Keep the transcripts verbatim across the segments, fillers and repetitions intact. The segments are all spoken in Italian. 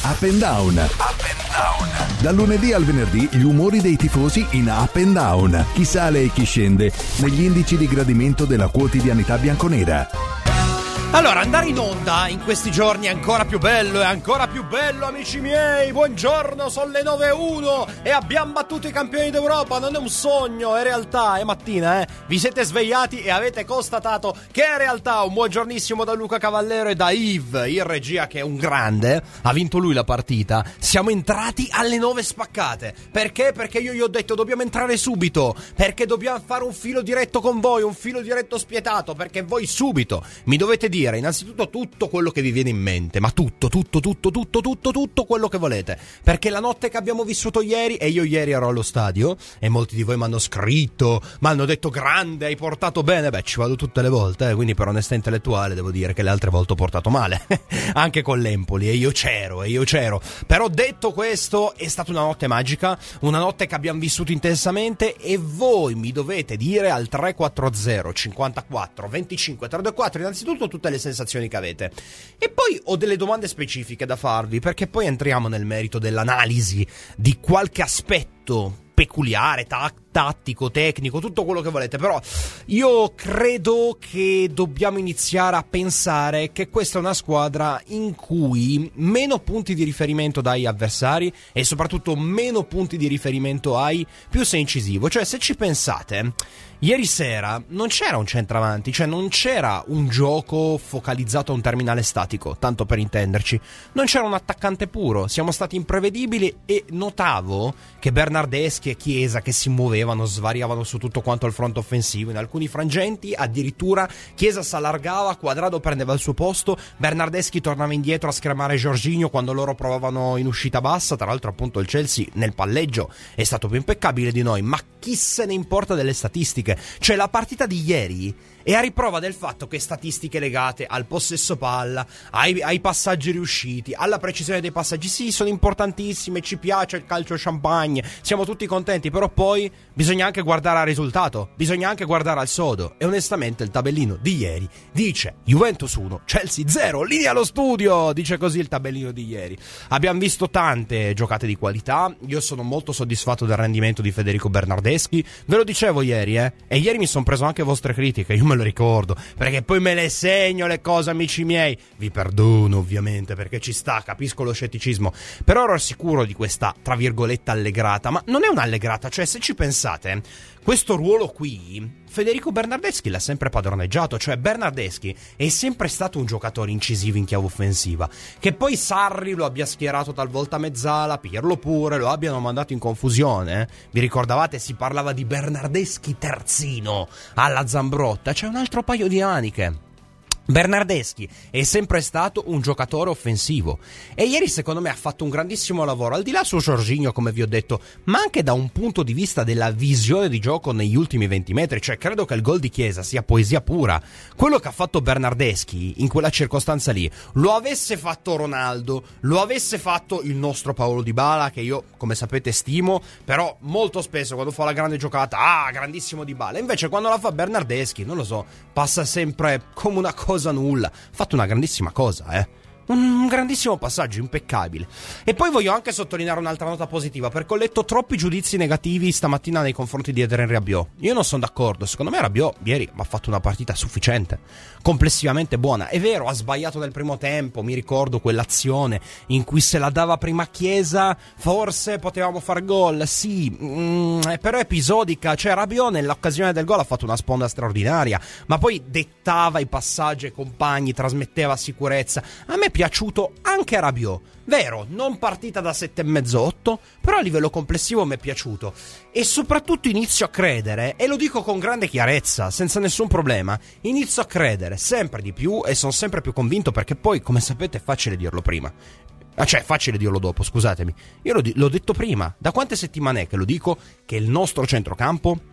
Up and Down. Up and Down. Dal lunedì al venerdì gli umori dei tifosi in Up and Down. Chi sale e chi scende negli indici di gradimento della quotidianità bianconera. Allora, andare in onda in questi giorni è ancora più bello, è ancora più bello, amici miei. Buongiorno, sono le nove e uno e abbiamo battuto i campioni d'Europa. Non è un sogno, è realtà, è mattina, eh. Vi siete svegliati e avete constatato che è realtà. Un buongiornissimo da Luca Cavallero e da Yves, in regia, che è un grande. Ha vinto lui la partita. Siamo entrati alle nove spaccate. Perché? Perché io gli ho detto dobbiamo entrare subito, perché dobbiamo fare un filo diretto con voi, un filo diretto spietato, perché voi subito mi dovete dire innanzitutto tutto quello che vi viene in mente, ma tutto, tutto, tutto, tutto, tutto, tutto quello che volete, perché la notte che abbiamo vissuto ieri, e io ieri ero allo stadio e molti di voi mi hanno scritto, mi hanno detto grande, hai portato bene. Beh, ci vado tutte le volte, eh, quindi per onestà intellettuale devo dire che le altre volte ho portato male anche con l'Empoli, e io c'ero, e io c'ero però detto questo, è stata una notte magica, una notte che abbiamo vissuto intensamente, e voi mi dovete dire al tre quattro zero cinquantaquattro venticinque trecentoquattro innanzitutto tutte le sensazioni che avete, e poi ho delle domande specifiche da farvi, perché poi entriamo nel merito dell'analisi di qualche aspetto peculiare, ta- tattico, tecnico, tutto quello che volete. Però io credo che dobbiamo iniziare a pensare che questa è una squadra in cui meno punti di riferimento dai avversari e soprattutto meno punti di riferimento hai, più sei incisivo. Cioè, se ci pensate, ieri sera non c'era un centravanti, cioè non c'era un gioco focalizzato a un terminale statico, tanto per intenderci. Non c'era un attaccante puro, siamo stati imprevedibili, e notavo che Bernardeschi e Chiesa che si muovevano, svariavano su tutto quanto il fronte offensivo. In alcuni frangenti addirittura Chiesa si allargava, Quadrado prendeva il suo posto, Bernardeschi tornava indietro a scremare Jorginho quando loro provavano in uscita bassa. Tra l'altro appunto il Chelsea nel palleggio è stato più impeccabile di noi, ma chi se ne importa delle statistiche? Cioè, la partita di ieri è a riprova del fatto che statistiche legate al possesso palla, ai, ai passaggi riusciti, alla precisione dei passaggi, sì, sono importantissime, ci piace il calcio champagne, siamo tutti contenti, però poi bisogna anche guardare al risultato, bisogna anche guardare al sodo, e onestamente il tabellino di ieri dice Juventus uno, Chelsea zero, linea allo studio, dice così il tabellino di ieri. Abbiamo visto tante giocate di qualità, io sono molto soddisfatto del rendimento di Federico Bernardeschi, ve lo dicevo ieri, eh, e ieri mi sono preso anche vostre critiche, io me lo ricordo, perché poi me le segno le cose, amici miei, vi perdono ovviamente, perché ci sta, capisco lo scetticismo, però ero sicuro di questa, tra virgolette, allegrata, ma non è un'allegrata, cioè se ci pensate, questo ruolo qui Federico Bernardeschi l'ha sempre padroneggiato, cioè Bernardeschi è sempre stato un giocatore incisivo in chiave offensiva, che poi Sarri lo abbia schierato talvolta a mezzala, Pirlo pure, lo abbiano mandato in confusione, eh? Vi ricordavate, si parlava di Bernardeschi terzino alla Zambrotta, c'è un altro paio di maniche. Bernardeschi è sempre stato un giocatore offensivo, e ieri secondo me ha fatto un grandissimo lavoro, al di là su Jorginho, come vi ho detto, ma anche da un punto di vista della visione di gioco negli ultimi venti metri. Cioè, credo che il gol di Chiesa sia poesia pura. Quello che ha fatto Bernardeschi in quella circostanza lì lo avesse fatto Ronaldo, lo avesse fatto il nostro Paolo Dybala, che io come sapete stimo, però molto spesso quando fa la grande giocata, ah, grandissimo Dybala, invece quando la fa Bernardeschi, non lo so, passa sempre come una cosa nulla. Ha fatto una grandissima cosa, eh. Un grandissimo passaggio, impeccabile. E poi voglio anche sottolineare un'altra nota positiva, perché ho letto troppi giudizi negativi stamattina nei confronti di Adrien Rabiot. Io non sono d'accordo, secondo me Rabiot ieri ha fatto una partita sufficiente, complessivamente buona. È vero, ha sbagliato nel primo tempo, mi ricordo quell'azione in cui se la dava prima Chiesa, forse potevamo far gol, sì, mm, però è episodica. Cioè Rabiot nell'occasione del gol ha fatto una sponda straordinaria, ma poi dettava i passaggi ai compagni, trasmetteva sicurezza. A me piaciuto anche a Rabiot, vero, non partita da sette e mezzo otto, però a livello complessivo mi è piaciuto, e soprattutto inizio a credere, e lo dico con grande chiarezza, senza nessun problema, inizio a credere sempre di più, e sono sempre più convinto, perché poi, come sapete, è facile dirlo prima, ah, cioè è facile dirlo dopo, scusatemi, io l'ho, di- l'ho detto prima, da quante settimane è che lo dico, che il nostro centrocampo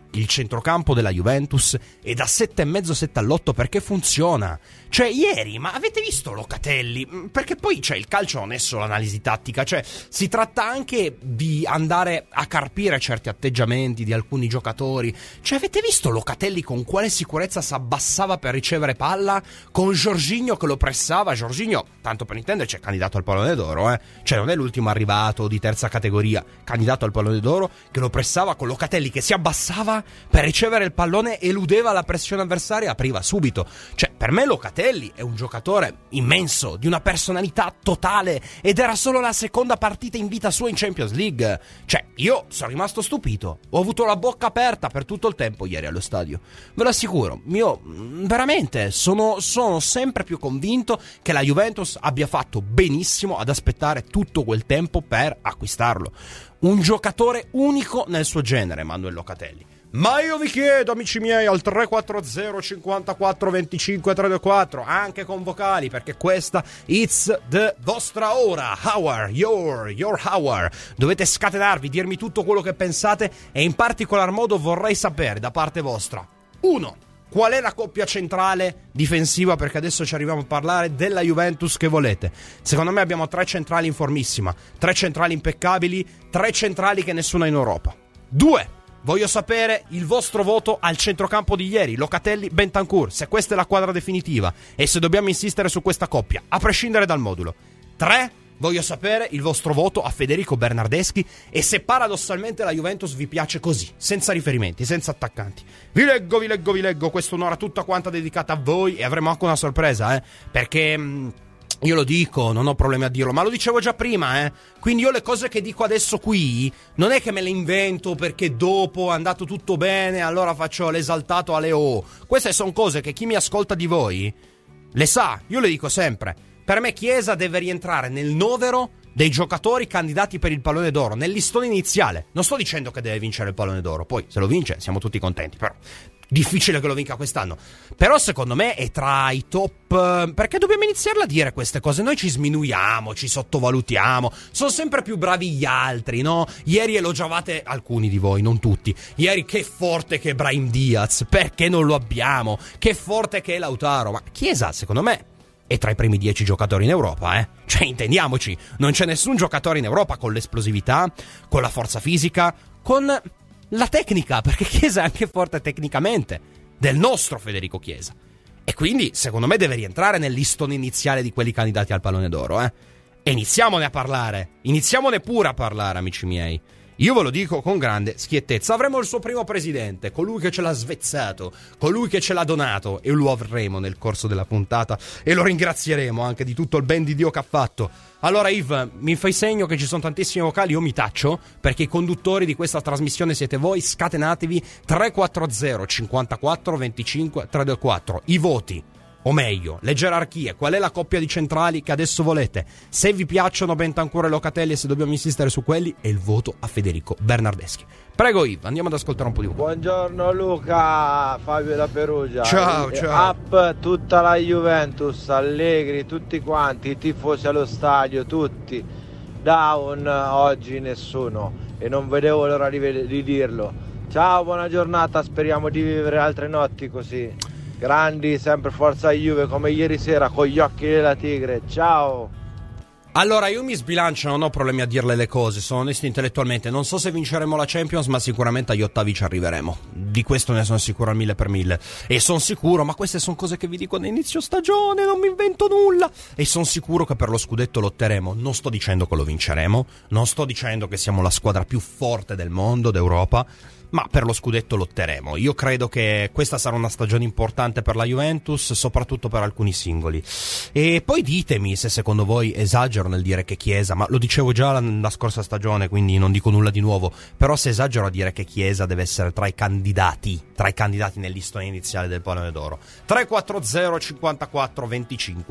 il centrocampo della Juventus è da sette e mezzo sette all'otto perché funziona. Cioè ieri, ma avete visto Locatelli? Perché poi cioè, il calcio non è solo analisi tattica, cioè si tratta anche di andare a carpire certi atteggiamenti di alcuni giocatori. Cioè avete visto Locatelli con quale sicurezza si abbassava per ricevere palla, con Jorginho che lo pressava. Jorginho, tanto per intenderci, è candidato al pallone d'oro, eh? Cioè non è l'ultimo arrivato di terza categoria, candidato al pallone d'oro, che lo pressava, con Locatelli che si abbassava per ricevere il pallone, eludeva la pressione avversaria, apriva subito. Cioè per me Locatelli è un giocatore immenso, di una personalità totale, ed era solo la seconda partita in vita sua in Champions League. Cioè io sono rimasto stupito, ho avuto la bocca aperta per tutto il tempo ieri allo stadio, ve lo assicuro. Io veramente sono, sono sempre più convinto che la Juventus abbia fatto benissimo ad aspettare tutto quel tempo per acquistarlo. Un giocatore unico nel suo genere, Manuel Locatelli. Ma io vi chiedo, amici miei, al tre quattro zero cinquantaquattro venticinque trecentoquarantaquattro, anche con vocali, perché questa it's the vostra ora, hour, your, your hour. Dovete scatenarvi, dirmi tutto quello che pensate, e in particolar modo vorrei sapere da parte vostra: uno, qual è la coppia centrale difensiva, perché adesso ci arriviamo a parlare della Juventus, che volete. Secondo me abbiamo tre centrali in formissima, tre centrali impeccabili, tre centrali che nessuno ha in Europa. Due, voglio sapere il vostro voto al centrocampo di ieri, Locatelli, Bentancur, se questa è la quadra definitiva e se dobbiamo insistere su questa coppia, a prescindere dal modulo. Tre, voglio sapere il vostro voto a Federico Bernardeschi e se paradossalmente la Juventus vi piace così, senza riferimenti, senza attaccanti. Vi leggo, vi leggo, vi leggo, questa è un'ora tutta quanta dedicata a voi, e avremo anche una sorpresa, eh, perché... Mh, io lo dico, non ho problemi a dirlo, ma lo dicevo già prima, eh. Quindi io le cose che dico adesso qui non è che me le invento perché dopo è andato tutto bene, allora faccio l'esaltato alle O. Queste sono cose che chi mi ascolta di voi le sa, io le dico sempre. Per me Chiesa deve rientrare nel novero dei giocatori candidati per il pallone d'oro, nel listone iniziale. Non sto dicendo che deve vincere il pallone d'oro, poi se lo vince siamo tutti contenti, però difficile che lo vinca quest'anno. Però secondo me è tra i top, perché dobbiamo iniziarla a dire queste cose. Noi ci sminuiamo, ci sottovalutiamo, sono sempre più bravi gli altri, no? Ieri elogiavate alcuni di voi, non tutti. Ieri che forte che è Brahim Diaz, perché non lo abbiamo? Che forte che è Lautaro. Ma Chiesa secondo me è tra i primi dieci giocatori in Europa, eh? Cioè intendiamoci, non c'è nessun giocatore in Europa con l'esplosività, con la forza fisica, con la tecnica, perché Chiesa è anche forte tecnicamente, del nostro Federico Chiesa. E quindi secondo me deve rientrare nel listone iniziale di quelli candidati al pallone d'oro, eh? E iniziamone a parlare, iniziamone pure a parlare, amici miei. Io ve lo dico con grande schiettezza, avremo il suo primo presidente, colui che ce l'ha svezzato, colui che ce l'ha donato, e lo avremo nel corso della puntata e lo ringrazieremo anche di tutto il ben di Dio che ha fatto. Allora Yves, mi fai segno che ci sono tantissimi vocali, io mi taccio, perché i conduttori di questa trasmissione siete voi, scatenatevi. Tre quattro zero cinquantaquattro venticinque trecentoquarantaquattro, i voti, o meglio, le gerarchie, qual è la coppia di centrali che adesso volete, se vi piacciono Bentancur e Locatelli e se dobbiamo insistere su quelli, e il voto a Federico Bernardeschi. Prego Yves, andiamo ad ascoltare un po' di voi. Buongiorno Luca, Fabio da Perugia. Ciao, ciao. Up tutta la Juventus, Allegri, tutti quanti, i tifosi allo stadio, tutti. Down oggi nessuno, e non vedevo l'ora di, di dirlo. Ciao, buona giornata, speriamo di vivere altre notti così. Grandi, sempre forza Juve come ieri sera con gli occhi della tigre. Ciao. Allora io mi sbilancio, non ho problemi a dirle le cose, sono onesto intellettualmente. Non so se vinceremo la Champions, ma sicuramente agli ottavi ci arriveremo. Di questo ne sono sicuro al mille per mille. E sono sicuro, ma queste sono cose che vi dico da inizio stagione, non mi invento nulla. E sono sicuro che per lo scudetto lotteremo. Non sto dicendo che lo vinceremo, non sto dicendo che siamo la squadra più forte del mondo, d'Europa, ma per lo scudetto lotteremo. Io credo che questa sarà una stagione importante per la Juventus, soprattutto per alcuni singoli. E poi ditemi se secondo voi esagero nel dire che Chiesa, ma lo dicevo già la, la scorsa stagione, quindi non dico nulla di nuovo, però se esagero a dire che Chiesa deve essere tra i candidati, tra i candidati nel listone iniziale del pallone d'oro. Tre quattro zero cinquantaquattro venticinque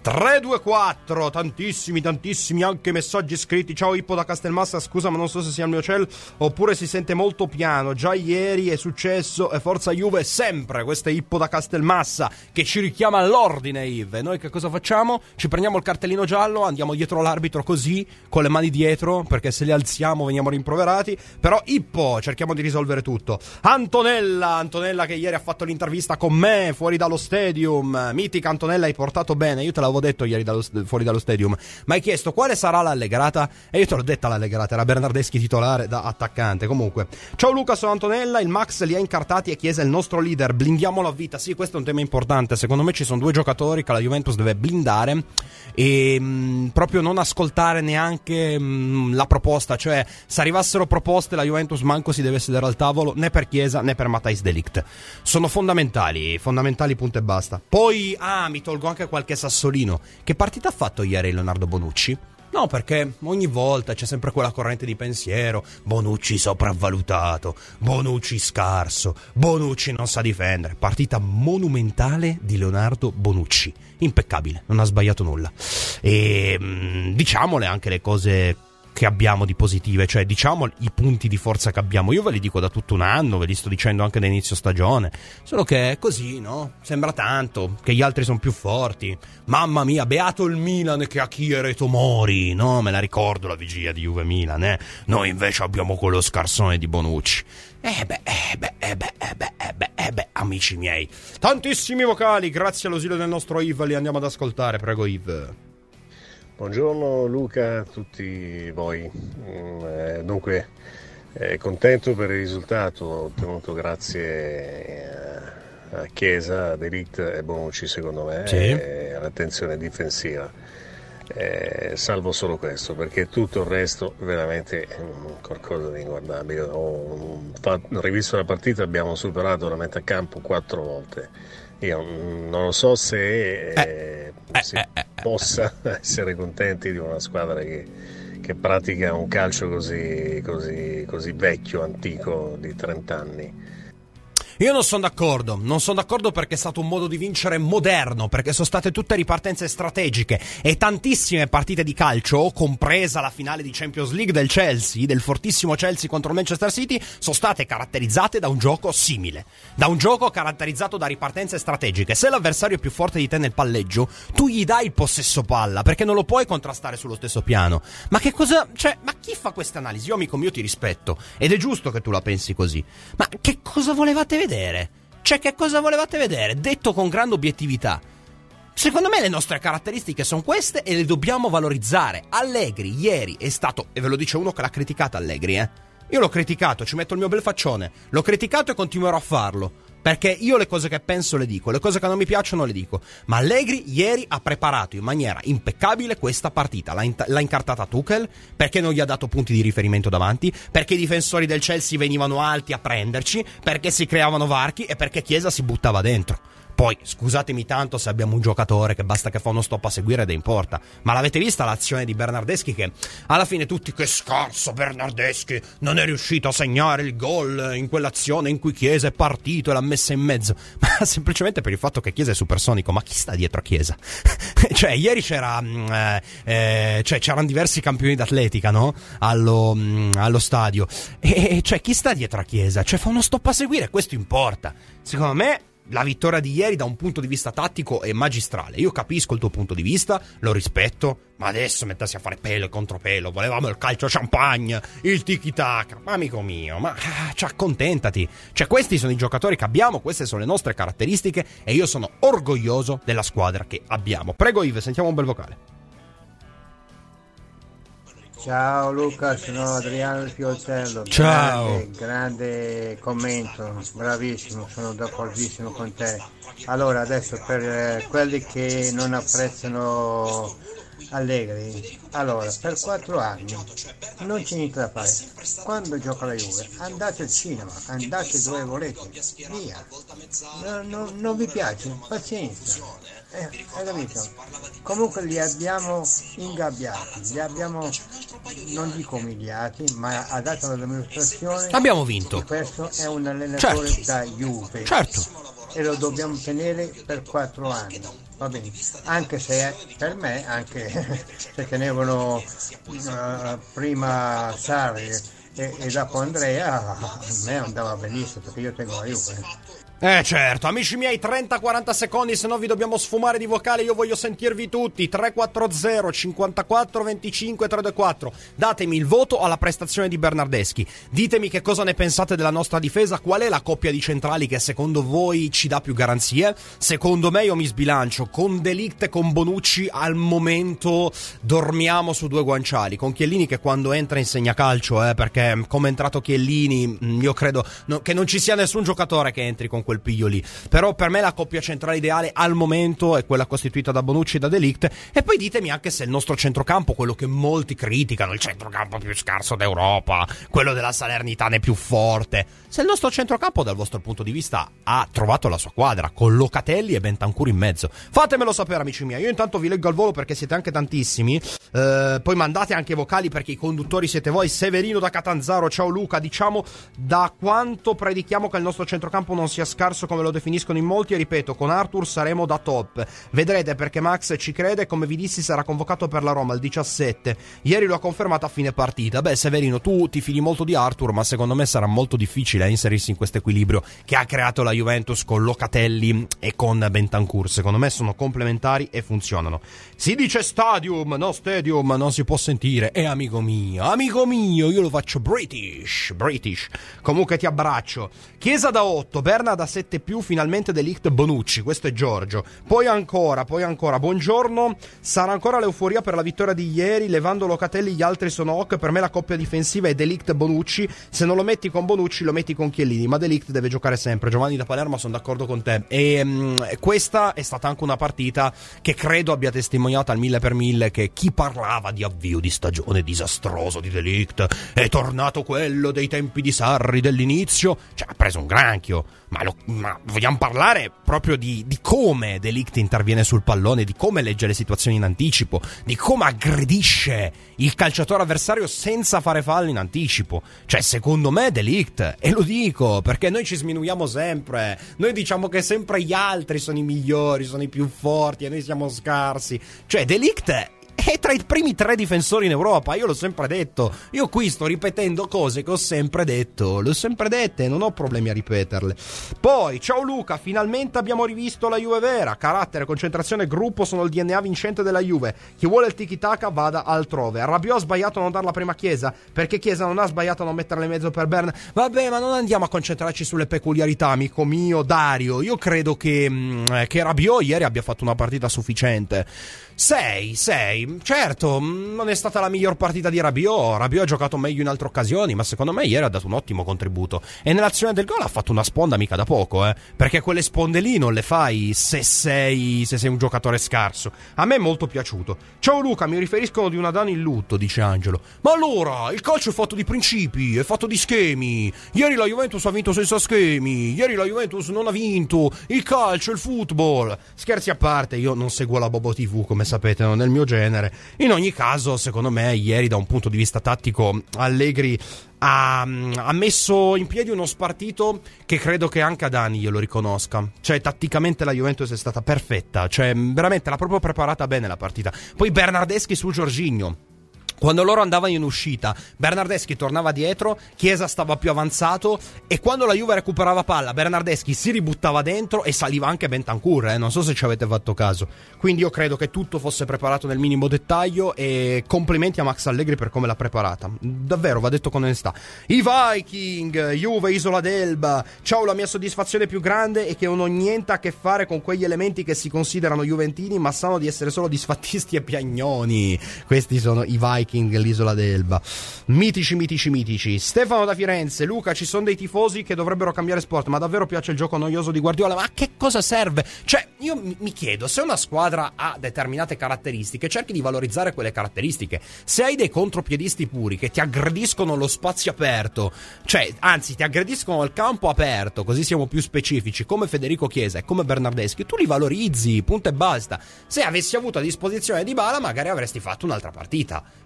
tre due quattro, tantissimi tantissimi anche messaggi scritti. Ciao Ippo da Castelmassa, scusa ma non so se sia il mio cell oppure si sente molto piano, già ieri è successo e forza Juve sempre. Questo è Ippo da Castelmassa che ci richiama all'ordine, Yves. Noi che cosa facciamo? Ci prendiamo il cartellino giallo, andiamo dietro l'arbitro così con le mani dietro, perché se le alziamo veniamo rimproverati. Però Ippo, cerchiamo di risolvere tutto. Antonella, Antonella che ieri ha fatto l'intervista con me fuori dallo stadium. Mitica Antonella, hai portato bene, io te l'avevo detto ieri dallo, fuori dallo stadium, ma hai chiesto quale sarà l'allegrata e io te l'ho detta l'allegrata, era Bernardeschi titolare da attaccante. Comunque, ciao Luca, sono Antonella, il Max li ha incartati e Chiesa è il nostro leader, blindiamolo a vita. Sì, questo è un tema importante, secondo me ci sono due giocatori che la Juventus deve blindare e mh, proprio non ascoltare neanche mh, la proposta, cioè se arrivassero proposte la Juventus manco si deve sedere al tavolo né per Chiesa né per Matthijs de Ligt, sono fondamentali, fondamentali punto e basta. Poi, ah, mi tolgo anche qualche sassolino. Che partita ha fatto ieri Leonardo Bonucci? No, perché ogni volta c'è sempre quella corrente di pensiero: Bonucci sopravvalutato, Bonucci scarso, Bonucci non sa difendere. Partita monumentale di Leonardo Bonucci, impeccabile, non ha sbagliato nulla. E mh, diciamole anche le cose che abbiamo di positive, cioè diciamo i punti di forza che abbiamo. Io ve li dico da tutto un anno, ve li sto dicendo anche da inizio stagione, solo che è così, no? Sembra tanto che gli altri sono più forti. Mamma mia, beato il Milan che ha Kier e Tomori, no? Me la ricordo la vigilia di Juve-Milan, eh? Noi invece abbiamo quello scarsone di Bonucci. Eh beh, eh beh, eh beh, eh beh, eh beh, eh beh, amici miei. Tantissimi vocali, grazie all'ausilio del nostro Yves, li andiamo ad ascoltare, prego Yves. Buongiorno Luca a tutti voi, eh, dunque eh, contento per il risultato ottenuto grazie a Chiesa, a De Ligt e Bonucci secondo me, sì. E all'attenzione difensiva, eh, salvo solo questo perché tutto il resto veramente è qualcosa di inguardabile. Ho, fatto, ho rivisto la partita, abbiamo superato la metà campo quattro volte. Io non lo so se eh, eh, si eh, eh, possa eh. essere contenti di una squadra che, che pratica un calcio così, così, così vecchio, antico, di trenta anni. Io non sono d'accordo, non sono d'accordo perché è stato un modo di vincere moderno, perché sono state tutte ripartenze strategiche e tantissime partite di calcio, compresa la finale di Champions League del Chelsea, del fortissimo Chelsea contro il Manchester City, sono state caratterizzate da un gioco simile, da un gioco caratterizzato da ripartenze strategiche. Se l'avversario è più forte di te nel palleggio, tu gli dai il possesso palla, perché non lo puoi contrastare sullo stesso piano. Ma che cosa, cioè, ma chi fa questa analisi? Io, amico mio, ti rispetto, ed è giusto che tu la pensi così, ma che cosa volevate vedere? vedere? Cioè, che cosa volevate vedere? Detto con grande obiettività, secondo me le nostre caratteristiche sono queste e le dobbiamo valorizzare. Allegri ieri è stato, e ve lo dice uno che l'ha criticato Allegri, eh io l'ho criticato, ci metto il mio bel faccione, l'ho criticato e continuerò a farlo, perché io le cose che penso le dico, le cose che non mi piacciono le dico. Ma Allegri ieri ha preparato in maniera impeccabile questa partita, l'ha, in- l'ha incartata Tuchel, perché non gli ha dato punti di riferimento davanti, perché i difensori del Chelsea venivano alti a prenderci, perché si creavano varchi e perché Chiesa si buttava dentro. Poi, scusatemi tanto se abbiamo un giocatore che basta che fa uno stop a seguire ed è in porta, ma l'avete vista l'azione di Bernardeschi che alla fine tutti, che scarso Bernardeschi, non è riuscito a segnare il gol in quell'azione in cui Chiesa è partito e l'ha messa in mezzo, ma semplicemente per il fatto che Chiesa è supersonico. Ma chi sta dietro a Chiesa? Cioè, ieri c'era eh, eh, cioè c'erano diversi campioni d'atletica, no? Allo, mh, allo stadio, e cioè chi sta dietro a Chiesa? Cioè fa uno stop a seguire, questo importa. Secondo me la vittoria di ieri da un punto di vista tattico è magistrale. Io capisco il tuo punto di vista, lo rispetto, ma adesso mettersi a fare pelo e contropelo, volevamo il calcio champagne, il tiki-taka, ma amico mio, ma cioè, accontentati. Cioè, questi sono i giocatori che abbiamo, queste sono le nostre caratteristiche e io sono orgoglioso della squadra che abbiamo. Prego Yves, sentiamo un bel vocale. Ciao Luca, sono Adriano del Pioltello. Ciao. Grande, grande commento, bravissimo, sono d'accordissimo con te. Allora, adesso per eh, quelli che non apprezzano Allegri, allora, per quattro anni non c'è niente da fare. Quando gioca la Juve, andate al cinema, andate dove volete, via. No, no, non vi piace, pazienza. Eh, hai capito? Comunque li abbiamo ingabbiati, li abbiamo, non dico umiliati, ma ha dato la dimostrazione. Abbiamo vinto. Questo è un allenatore, certo, da Juve. Certo. e lo dobbiamo tenere per quattro anni, va bene, anche se per me, anche se tenevano uh, prima Sarri e, e dopo Andrea, a me andava benissimo perché io tengo la Juve. Eh certo, amici miei, trenta quaranta secondi, se no vi dobbiamo sfumare di vocale, io voglio sentirvi tutti. Tre quattro zero cinquantaquattro venticinque trecentoquattro. Datemi il voto alla prestazione di Bernardeschi. Ditemi che cosa ne pensate della nostra difesa, qual è la coppia di centrali che secondo voi ci dà più garanzie. Secondo me, io mi sbilancio con De Ligt e con Bonucci. Al momento dormiamo su due guanciali, con Chiellini che quando entra insegna calcio, eh, perché come è entrato Chiellini io credo no, che non ci sia nessun giocatore che entri con quel piglio lì. Però per me la coppia centrale ideale al momento è quella costituita da Bonucci e da De Ligt. E poi ditemi anche se il nostro centrocampo, quello che molti criticano, il centrocampo più scarso d'Europa, quello della Salernitana è più forte, se il nostro centrocampo dal vostro punto di vista ha trovato la sua quadra con Locatelli e Bentancur in mezzo. Fatemelo sapere, amici miei. Io intanto vi leggo al volo perché siete anche tantissimi, eh, poi mandate anche vocali perché i conduttori siete voi. Severino da Catanzaro: ciao Luca, diciamo da quanto predichiamo che il nostro centrocampo non sia scarso come lo definiscono in molti, e ripeto, con Arthur saremo da top. Vedrete, perché Max ci crede, come vi dissi sarà convocato per la Roma il diciassette. Ieri lo ha confermato a fine partita. Beh, Severino, tu ti fidi molto di Arthur, ma secondo me sarà molto difficile inserirsi in questo equilibrio che ha creato la Juventus con Locatelli e con Bentancur. Secondo me sono complementari e funzionano. Si dice stadium, no stadium, non si può sentire. E amico mio, amico mio, io lo faccio British, British. Comunque ti abbraccio. Chiesa da otto, Berna da sette più, finalmente De Ligt, Bonucci. Questo è Giorgio. Poi ancora, poi ancora, buongiorno. Sarà ancora l'euforia per la vittoria di ieri, levando Locatelli gli altri sono ok. Per me la coppia difensiva è De Ligt, Bonucci. Se non lo metti con Bonucci lo metti con Chiellini, ma De Ligt deve giocare sempre. Giovanni da Palermo, sono d'accordo con te. E mh, questa è stata anche una partita che credo abbia testimoniato al mille per mille che chi parlava di avvio di stagione disastroso di De Ligt, è tornato quello dei tempi di Sarri dell'inizio, cioè ha preso un granchio. Ma, lo, ma vogliamo parlare proprio di, di come De Ligt interviene sul pallone, di come legge le situazioni in anticipo, di come aggredisce il calciatore avversario senza fare fallo in anticipo. Cioè, secondo me De Ligt, e lo dico perché noi ci sminuiamo sempre, noi diciamo che sempre gli altri sono i migliori, sono i più forti e noi siamo scarsi. Cioè, De Ligt è tra i primi tre difensori in Europa, io l'ho sempre detto. Io qui sto ripetendo cose che ho sempre detto, le ho sempre dette, non ho problemi a ripeterle. Poi, ciao Luca, finalmente abbiamo rivisto la Juve vera. Carattere, concentrazione, gruppo sono il D N A vincente della Juve. Chi vuole il tiki-taka vada altrove. Rabiot ha sbagliato a non darla prima a Chiesa, perché Chiesa non ha sbagliato a non metterla in mezzo per Berna. Vabbè, ma non andiamo a concentrarci sulle peculiarità, amico mio Dario. Io credo che, mh, che Rabiot ieri abbia fatto una partita sufficiente. sei, sei, certo, non è stata la miglior partita di Rabiot. Rabiot ha giocato meglio in altre occasioni, ma secondo me ieri ha dato un ottimo contributo. E nell'azione del gol ha fatto una sponda mica da poco, eh. Perché quelle sponde lì non le fai se sei, se sei un giocatore scarso. A me è molto piaciuto. Ciao Luca, mi riferiscono di una Dani in lutto, dice Angelo. Ma allora, il calcio è fatto di principi, è fatto di schemi. Ieri la Juventus ha vinto senza schemi. Ieri la Juventus non ha vinto. Il calcio, il football. Scherzi a parte, io non seguo la Bobo tivù, come sapete, non è il mio genere. In ogni caso, secondo me, ieri da un punto di vista tattico Allegri ha, ha messo in piedi uno spartito che credo che anche Adani glielo riconosca. Cioè, tatticamente la Juventus è stata perfetta, cioè veramente l'ha proprio preparata bene la partita. Poi Bernardeschi su Jorginho, quando loro andavano in uscita, Bernardeschi tornava dietro, Chiesa stava più avanzato, e quando la Juve recuperava palla, Bernardeschi si ributtava dentro e saliva anche Bentancur, eh? Non so se ci avete fatto caso. Quindi io credo che tutto fosse preparato nel minimo dettaglio, e complimenti a Max Allegri per come l'ha preparata. Davvero, va detto con onestà. I Viking, Juve, Isola d'Elba. Ciao, la mia soddisfazione più grande è che non ho niente a che fare con quegli elementi che si considerano juventini, ma sanno di essere solo disfattisti e piagnoni. Questi sono i Viking, l'isola d'Elba. Mitici, mitici, mitici. Stefano da Firenze: Luca, ci sono dei tifosi che dovrebbero cambiare sport, ma davvero piace il gioco noioso di Guardiola? Ma a che cosa serve? Cioè, io mi chiedo, se una squadra ha determinate caratteristiche, cerchi di valorizzare quelle caratteristiche. Se hai dei contropiedisti puri che ti aggrediscono lo spazio aperto, cioè, anzi, ti aggrediscono il campo aperto, così siamo più specifici, come Federico Chiesa e come Bernardeschi, tu li valorizzi, punto e basta. Se avessi avuto a disposizione Dybala, magari avresti fatto un'altra partita.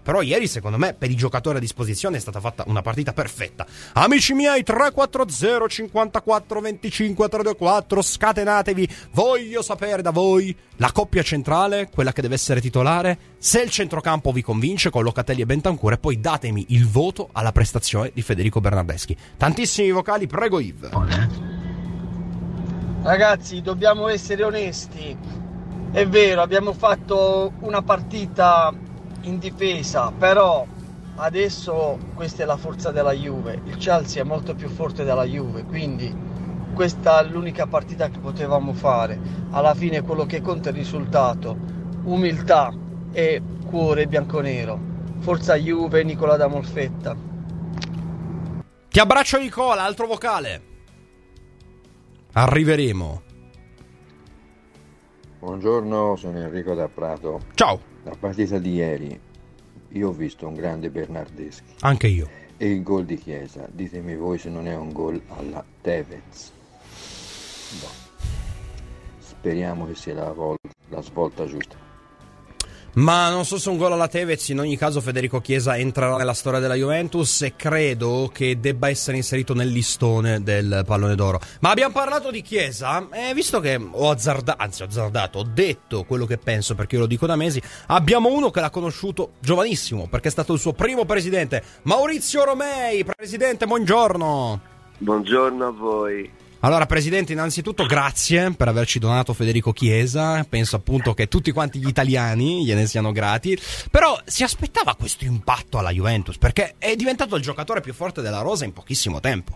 però ieri secondo me per i giocatori a disposizione è stata fatta una partita perfetta. Amici miei, tre quattro zero cinquantaquattro venticinque trecentoquattro, scatenatevi, voglio sapere da voi la coppia centrale, quella che deve essere titolare, se il centrocampo vi convince con Locatelli e Bentancur, e poi datemi il voto alla prestazione di Federico Bernardeschi. Tantissimi vocali, prego Yves. Ragazzi, dobbiamo essere onesti, è vero, abbiamo fatto una partita in difesa, però adesso questa è la forza della Juve, il Chelsea è molto più forte della Juve, quindi questa è l'unica partita che potevamo fare. Alla fine quello che conta è il risultato, umiltà e cuore bianconero. Forza Juve, Nicola da Molfetta. Ti abbraccio Nicola, altro vocale. Arriveremo. Buongiorno, sono Enrico da Prato. Ciao. La partita di ieri, io ho visto un grande Bernardeschi. Anche io. E il gol di Chiesa, ditemi voi se non è un gol alla Tevez. No. Speriamo che sia la, vol- la svolta giusta. Ma non so se un gol alla Tevez. In ogni caso Federico Chiesa entrerà nella storia della Juventus e credo che debba essere inserito nel listone del pallone d'oro. Ma abbiamo parlato di Chiesa e visto che ho azzardato, anzi ho azzardato, ho detto quello che penso, perché io lo dico da mesi, abbiamo uno che l'ha conosciuto giovanissimo perché è stato il suo primo presidente, Maurizio Romei. Presidente, buongiorno. Buongiorno a voi. Allora, Presidente, innanzitutto grazie per averci donato Federico Chiesa, penso appunto che tutti quanti gli italiani gliene siano grati, però si aspettava questo impatto alla Juventus, perché è diventato il giocatore più forte della rosa in pochissimo tempo.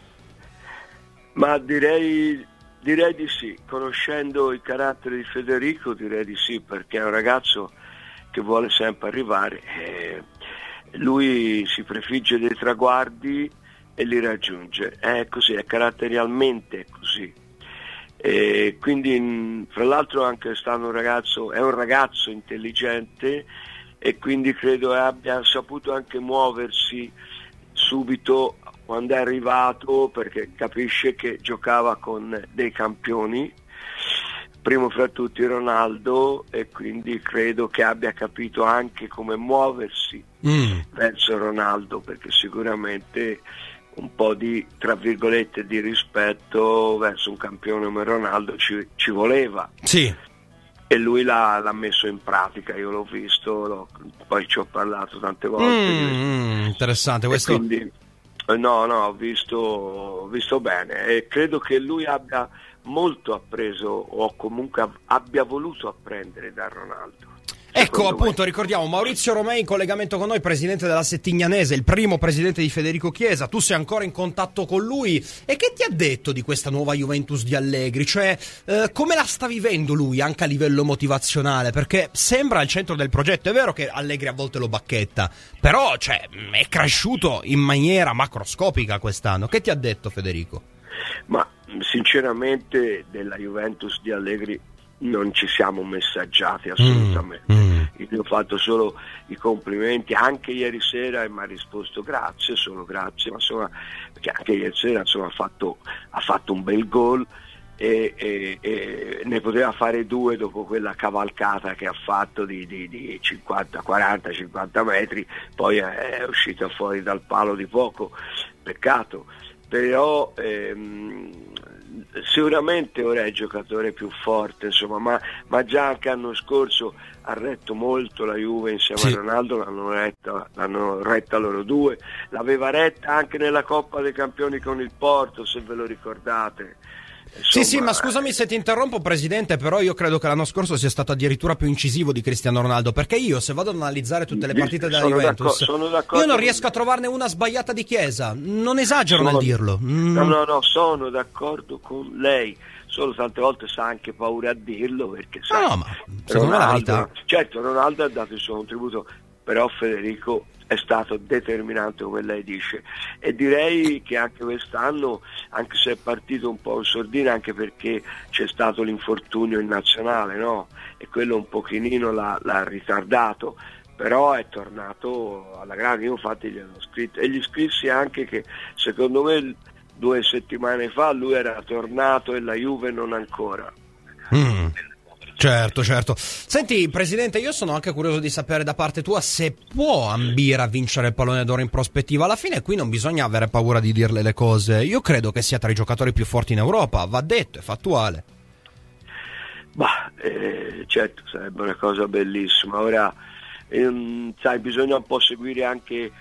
Ma direi, direi di sì, conoscendo il carattere di Federico direi di sì, perché è un ragazzo che vuole sempre arrivare, eh, lui si prefigge dei traguardi e li raggiunge, è così, è caratterialmente così, e quindi fra l'altro anche stanno un ragazzo, è un ragazzo intelligente e quindi credo abbia saputo anche muoversi subito quando è arrivato, perché capisce che giocava con dei campioni, primo fra tutti Ronaldo, e quindi credo che abbia capito anche come muoversi mm. verso Ronaldo, perché sicuramente un po' di, tra virgolette, di rispetto verso un campione come Ronaldo ci, ci voleva. Sì. E lui l'ha, l'ha messo in pratica, io l'ho visto, l'ho, poi ci ho parlato tante volte. Mm, interessante questo. Quindi, no, no, ho visto, ho visto bene e credo che lui abbia molto appreso o comunque abbia voluto apprendere da Ronaldo. Ecco, appunto, ricordiamo Maurizio Romei in collegamento con noi, presidente della Settignanese, il primo presidente di Federico Chiesa. Tu sei ancora in contatto con lui e che ti ha detto di questa nuova Juventus di Allegri? Cioè, eh, come la sta vivendo lui anche a livello motivazionale? Perché sembra al centro del progetto. È vero che Allegri a volte lo bacchetta, però cioè, è cresciuto in maniera macroscopica quest'anno. Che ti ha detto Federico? Ma sinceramente della Juventus di Allegri non ci siamo messaggiati assolutamente. Mm, mm. Io gli ho fatto solo i complimenti anche ieri sera e mi ha risposto grazie, solo grazie, ma insomma, perché anche ieri sera insomma ha fatto, ha fatto un bel gol e, e, e ne poteva fare due dopo quella cavalcata che ha fatto di, di, di cinquanta, quaranta, cinquanta metri, poi è uscita fuori dal palo di poco, peccato, però ehm, sicuramente ora è il giocatore più forte, insomma, ma, ma già anche l'anno scorso ha retto molto la Juve insieme sì. a Ronaldo, l'hanno retta, l'hanno retta loro due, l'aveva retta anche nella Coppa dei Campioni con il Porto, se ve lo ricordate. Insomma, sì, sì, ma scusami se ti interrompo, Presidente, però io credo che l'anno scorso sia stato addirittura più incisivo di Cristiano Ronaldo, perché io, se vado ad analizzare tutte le partite della sono Juventus, d'accordo, sono d'accordo io non riesco a trovarne una sbagliata di Chiesa, non esagero sono, nel dirlo. Mm. No, no, no, sono d'accordo con lei, solo tante volte sa anche paura a dirlo, perché sa, no, no, ma secondo me la verità. Certo, Ronaldo ha dato il suo contributo, però Federico è stato determinante, come lei dice, e direi che anche quest'anno, anche se è partito un po' in sordina, anche perché c'è stato l'infortunio in nazionale, no? E quello un pochino l'ha, l'ha ritardato, però è tornato alla grande. Io infatti gli ho scritto e gli scrissi anche che secondo me due settimane fa lui era tornato e la Juve non ancora. Mm. Certo, certo. Senti, Presidente, io sono anche curioso di sapere da parte tua se può ambire a vincere il pallone d'oro in prospettiva. Alla fine qui non bisogna avere paura di dirle le cose. Io credo che sia tra i giocatori più forti in Europa, va detto, è fattuale. Bah, eh, certo, sarebbe una cosa bellissima. Ora, ehm, sai, bisogna un po' seguire anche...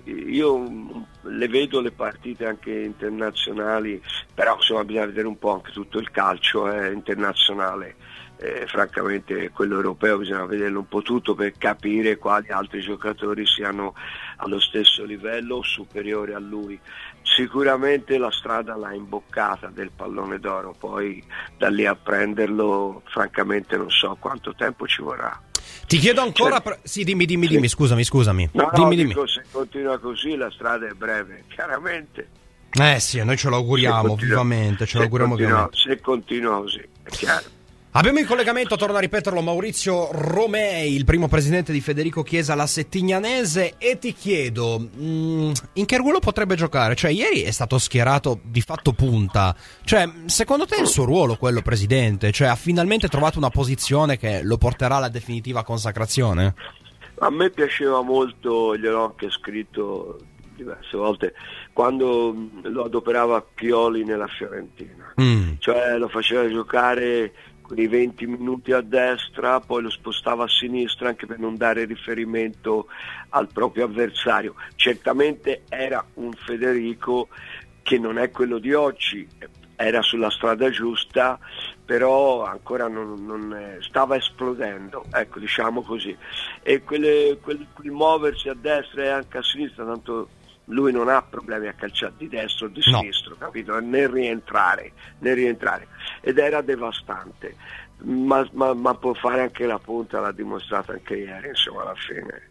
Io le vedo le partite anche internazionali, però insomma bisogna vedere un po' anche tutto il calcio eh, internazionale. Eh, francamente quello europeo bisogna vederlo un po' tutto per capire quali altri giocatori siano allo stesso livello o superiori a lui. Sicuramente la strada l'ha imboccata del pallone d'oro, poi da lì a prenderlo francamente non so quanto tempo ci vorrà. Ti chiedo ancora, Cioè, pre- sì dimmi dimmi dimmi, scusami scusami. No, dimmi, no, dimmi. dico, se continua così la strada è breve, chiaramente. Eh sì, noi ce lo auguriamo continua, vivamente, ce lo auguriamo continua, vivamente. Se continua così, è chiaro. Abbiamo in collegamento, torno a ripeterlo, Maurizio Romei, il primo presidente di Federico Chiesa, la Settignanese, e ti chiedo, mh, in che ruolo potrebbe giocare? Cioè, ieri è stato schierato di fatto punta, cioè, secondo te è il suo ruolo quello, presidente? Cioè, ha finalmente trovato una posizione che lo porterà alla definitiva consacrazione? A me piaceva molto, gliel'ho anche scritto diverse volte, quando lo adoperava Pioli nella Fiorentina, mm. cioè lo faceva giocare i venti minuti a destra, poi lo spostava a sinistra anche per non dare riferimento al proprio avversario. Certamente era un Federico che non è quello di oggi, era sulla strada giusta, però ancora non, non stava esplodendo, ecco, diciamo così. E quelle, quel, quel muoversi a destra e anche a sinistra, tanto lui non ha problemi a calciare di destra o di no. sinistro, capito? Nel rientrare, nel rientrare. Ed era devastante, ma, ma, ma può fare anche la punta, l'ha dimostrato anche ieri, insomma, alla fine.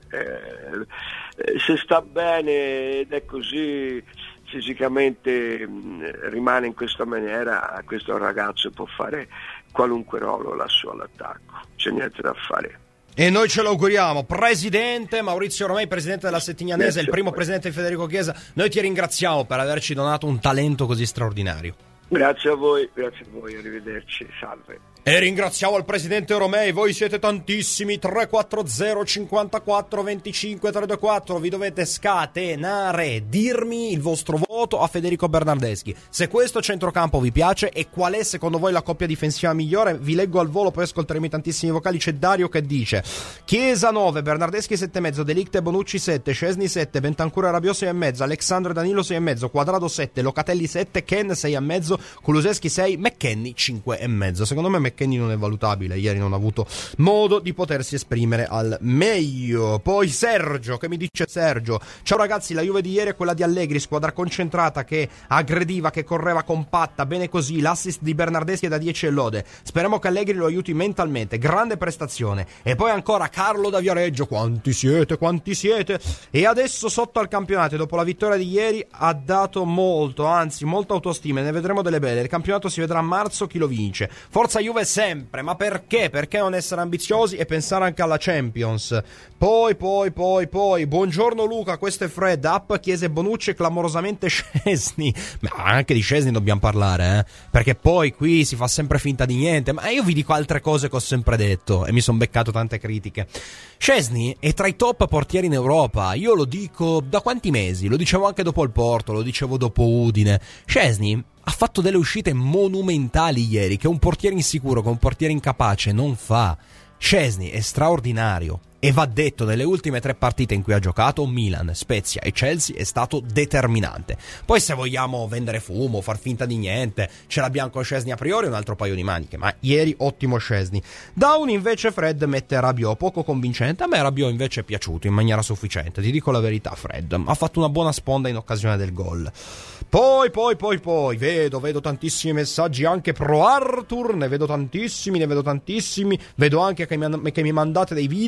Eh, se sta bene ed è così fisicamente, mh, rimane in questa maniera, questo ragazzo può fare qualunque ruolo lassù all'attacco, c'è niente da fare. E noi ce lo auguriamo. Presidente Maurizio Romei, presidente della Settignanese, il primo presidente di Federico Chiesa, noi ti ringraziamo per averci donato un talento così straordinario. Grazie a voi, grazie a voi, arrivederci, salve. E ringraziamo il presidente Romei, voi siete tantissimi, tre quattro zero cinquantaquattro venticinque trecentoquattro, vi dovete scatenare, dirmi il vostro voto a Federico Bernardeschi, se questo centrocampo vi piace e qual è secondo voi la coppia difensiva migliore. Vi leggo al volo, poi ascolteremo i tantissimi vocali. C'è Dario che dice: Chiesa nove, Bernardeschi sette e mezzo, De Ligt e Bonucci sette, Szczesny sette, Bentancur e Rabiot sei e mezzo, Alexandro e Danilo sei e mezzo, Quadrado sette, Locatelli sette, Ken sei e mezzo, Kulusevski sei, McKennie cinque e mezzo. Secondo me McKennie non è valutabile, ieri non ha avuto modo di potersi esprimere al meglio. Poi Sergio, che mi dice Sergio: ciao ragazzi, la Juve di ieri è quella di Allegri, squadra concentrata che aggrediva, che correva compatta, bene così, l'assist di Bernardeschi è da dieci e lode, speriamo che Allegri lo aiuti mentalmente, grande prestazione. E poi ancora Carlo da Viareggio: quanti siete, quanti siete, e adesso sotto al campionato, dopo la vittoria di ieri ha dato molto, anzi molta autostima, ne vedremo delle belle. Il campionato si vedrà a marzo chi lo vince. Forza Juve sempre, ma perché? Perché non essere ambiziosi e pensare anche alla Champions? Poi, poi, poi, poi, buongiorno Luca, questo è Fred, up Chiesa e Bonucci e clamorosamente Szczesny. Ma anche di Szczesny dobbiamo parlare, eh? Perché poi qui si fa sempre finta di niente, ma io vi dico altre cose che ho sempre detto e mi sono beccato tante critiche. Szczesny è tra i top portieri in Europa, io lo dico da quanti mesi? Lo dicevo anche dopo il Porto, lo dicevo dopo Udine. Szczesny ha fatto delle uscite monumentali ieri, che un portiere insicuro, che un portiere incapace non fa. Szczesny è straordinario. E va detto, nelle ultime tre partite in cui ha giocato, Milan, Spezia e Chelsea, è stato determinante. Poi se vogliamo vendere fumo, far finta di niente, ce l'abbiamo con Szczesny a priori, un altro paio di maniche, ma ieri ottimo Szczesny. Down invece Fred mette Rabiot, poco convincente. A me Rabiot invece è piaciuto in maniera sufficiente, ti dico la verità. Fred ha fatto una buona sponda in occasione del gol. Poi, poi, poi, poi, vedo, vedo tantissimi messaggi anche pro Arthur, ne vedo tantissimi, ne vedo tantissimi, vedo anche che mi, che mi mandate dei video, però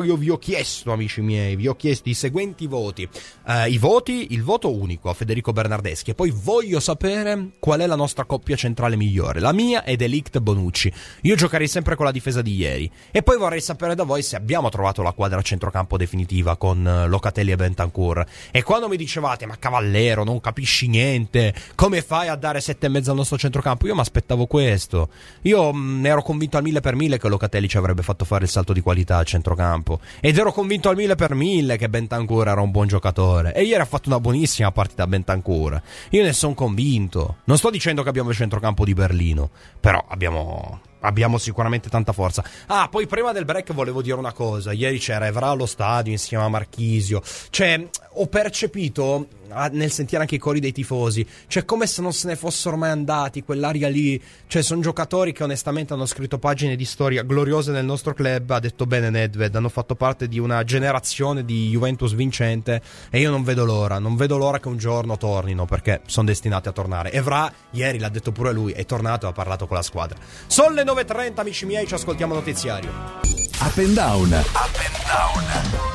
io vi ho chiesto, amici miei, vi ho chiesto i seguenti voti. Uh, I voti, il voto unico a Federico Bernardeschi, e poi voglio sapere qual è la nostra coppia centrale migliore. La mia è De Ligt Bonucci. Io giocherei sempre con la difesa di ieri. E poi vorrei sapere da voi se abbiamo trovato la quadra a centrocampo definitiva con uh, Locatelli e Bentancur. E quando mi dicevate, ma Cavallero, non capisci niente, come fai a dare sette e mezzo al nostro centrocampo? Io mi aspettavo questo. Io mh, ero convinto al mille per mille che Locatelli ci avrebbe fatto fare il salto di qualità al centrocampo, ed ero convinto al mille per mille che Bentancur era un buon giocatore, e ieri ha fatto una buonissima partita Bentancur. Io ne sono convinto. Non sto dicendo che abbiamo il centrocampo di Berlino, però abbiamo... abbiamo sicuramente tanta forza. Ah, poi prima del break volevo dire una cosa. Ieri c'era Evra allo stadio insieme a Marchisio. Cioè, ho percepito, nel sentire anche i cori dei tifosi, cioè come se non se ne fossero mai andati, quell'aria lì. Cioè, sono giocatori che onestamente hanno scritto pagine di storia gloriose nel nostro club. Ha detto bene Nedved, hanno fatto parte di una generazione di Juventus vincente, e io non vedo l'ora, non vedo l'ora che un giorno tornino, perché sono destinati a tornare. Evra, ieri l'ha detto pure lui, è tornato e ha parlato con la squadra. Sono le nove e trenta, amici miei, ci ascoltiamo notiziario. Up and down. Up and down.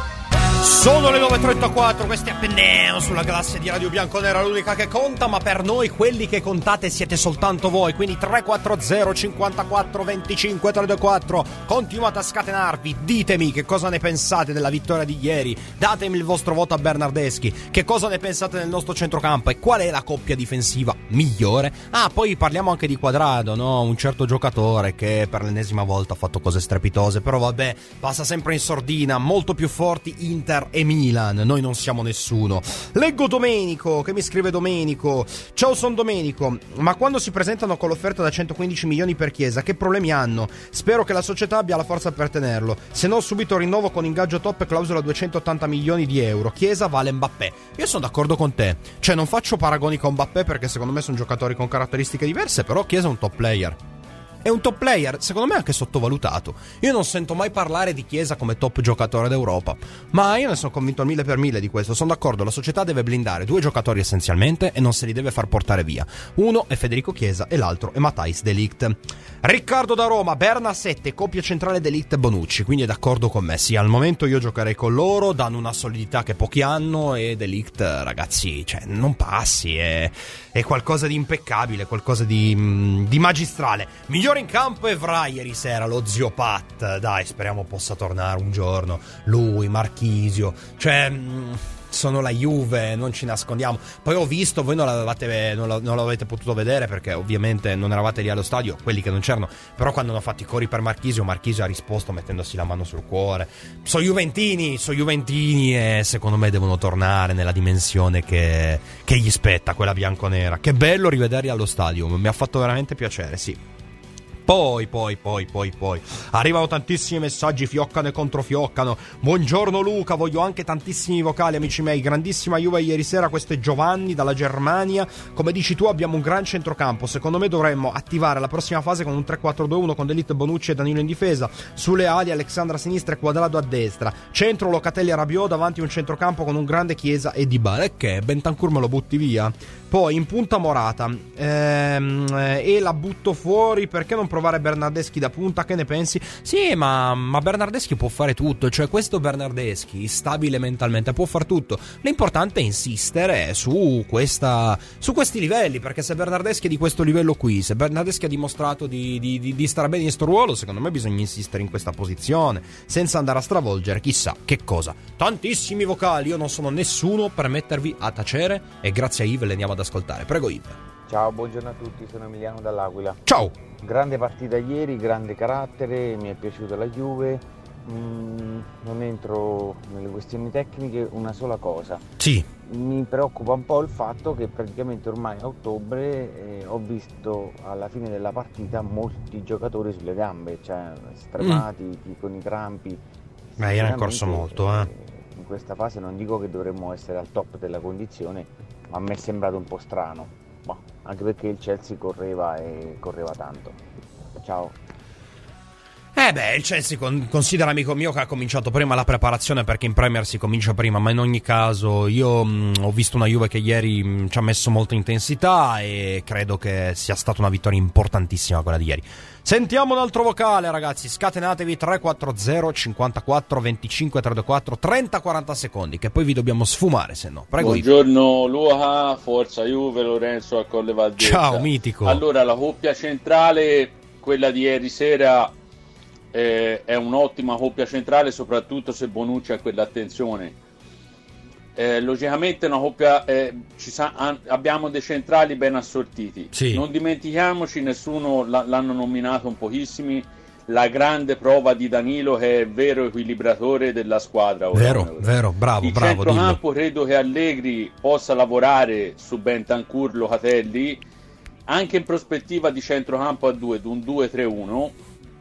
Sono le nove e trentaquattro, questi Up and Down sulla galassia di Radio Bianconera, l'unica che conta, ma per noi quelli che contate siete soltanto voi, quindi tre quattro zero cinquantaquattro venticinque trecentoquarantaquattro, continuate a scatenarvi, ditemi che cosa ne pensate della vittoria di ieri, datemi il vostro voto a Bernardeschi, che cosa ne pensate del nostro centrocampo e qual è la coppia difensiva migliore. Ah, poi parliamo anche di Quadrado, no? Un certo giocatore che per l'ennesima volta ha fatto cose strepitose, però vabbè, passa sempre in sordina, molto più forti Inter e Milan, noi non siamo nessuno. Leggo Domenico che mi scrive: Domenico, ciao, son Domenico, ma quando si presentano con l'offerta da centoquindici milioni per Chiesa, che problemi hanno? Spero che la società abbia la forza per tenerlo, se no subito rinnovo con ingaggio top e clausola duecentottanta milioni di euro. Chiesa vale Mbappé. Io sono d'accordo con te, cioè non faccio paragoni con Mbappé perché secondo me sono giocatori con caratteristiche diverse, però Chiesa è un top player. È un top player, secondo me anche sottovalutato. Io non sento mai parlare di Chiesa come top giocatore d'Europa, ma io ne sono convinto al mille per mille di questo. Sono d'accordo, la società deve blindare due giocatori essenzialmente e non se li deve far portare via. Uno è Federico Chiesa e l'altro è Matthijs De Ligt. Riccardo da Roma, Berna sette, coppia centrale De Ligt Bonucci, quindi è d'accordo con me. Sì, al momento io giocherei con loro, danno una solidità che pochi hanno, e De Ligt, ragazzi, cioè non passi, è, è qualcosa di impeccabile, qualcosa di, di magistrale. Migliore in campo Evra ieri sera, lo zio Pat, dai, speriamo possa tornare un giorno, lui, Marchisio, cioè sono la Juve, non ci nascondiamo. Poi ho visto, voi non l'avete, non, la, non l'avete potuto vedere perché ovviamente non eravate lì allo stadio, quelli che non c'erano, però quando hanno fatto i cori per Marchisio, Marchisio ha risposto mettendosi la mano sul cuore. Sono Juventini, sono Juventini e secondo me devono tornare nella dimensione che, che gli spetta, quella bianconera. Che bello rivederli allo stadio, mi ha fatto veramente piacere, sì. Poi, poi, poi, poi, poi arrivano tantissimi messaggi, fioccano e controfioccano. Buongiorno Luca, voglio anche tantissimi vocali, amici miei. Grandissima Juve ieri sera, questo è Giovanni dalla Germania. Come dici tu, abbiamo un gran centrocampo. Secondo me dovremmo attivare la prossima fase con un tre quattro due uno con De Ligt, Bonucci e Danilo in difesa. Sulle ali Alexandra a sinistra e Quadrado a destra. Centro Locatelli e Rabiot, davanti un centrocampo con un grande Chiesa e Dybala. E che? Bentancur me lo butti via? Poi in punta Morata, ehm, e la butto fuori, perché non provare Bernardeschi da punta? Che ne pensi? Sì, ma, ma Bernardeschi può fare tutto, cioè questo Bernardeschi stabile mentalmente può far tutto. L'importante è insistere su questa, su questi livelli, perché se Bernardeschi è di questo livello qui, se Bernardeschi ha dimostrato di, di, di, di stare bene in sto ruolo, secondo me bisogna insistere in questa posizione senza andare a stravolgere chissà che cosa. Tantissimi vocali, io non sono nessuno per mettervi a tacere e grazie a Yves le andiamo ad ascoltare. Prego Yves. Ciao, buongiorno a tutti, sono Emiliano dall'Aquila. Ciao. Grande partita ieri, grande carattere, mi è piaciuta la Juve. Mm, non entro nelle questioni tecniche, una sola cosa. Sì. Mi preoccupa un po' il fatto che praticamente ormai a ottobre eh, ho visto alla fine della partita molti giocatori sulle gambe, cioè stremati, mm. con i crampi. Ma ieri è corso molto, eh. In questa fase non dico che dovremmo essere al top della condizione, ma a me è sembrato un po' strano, boh, anche perché il Chelsea correva e correva tanto. Ciao. Eh beh, il Chelsea con, considera, amico mio, che ha cominciato prima la preparazione, perché in Premier si comincia prima, ma in ogni caso io mh, ho visto una Juve che ieri mh, ci ha messo molta intensità e credo che sia stata una vittoria importantissima quella di ieri. Sentiamo un altro vocale, ragazzi, scatenatevi tre quattro zero cinquantaquattro venticinque trentaquattro trenta quaranta secondi, che poi vi dobbiamo sfumare, se no. Prego. Buongiorno Luca, forza Juve, Lorenzo a Colle Valdezza. Ciao, mitico. Allora, la coppia centrale, quella di ieri sera, eh, è un'ottima coppia centrale, soprattutto se Bonucci ha quell'attenzione. Eh, logicamente una coppia, eh, ci sa, an, abbiamo dei centrali ben assortiti, sì. Non dimentichiamoci, nessuno l- l'hanno nominato un pochissimi, la grande prova di Danilo, che è vero equilibratore della squadra. Vero, ora. vero, bravo, il bravo. Il centrocampo credo che Allegri possa lavorare su Bentancur, Locatelli, anche in prospettiva di centrocampo a due, un due tre uno,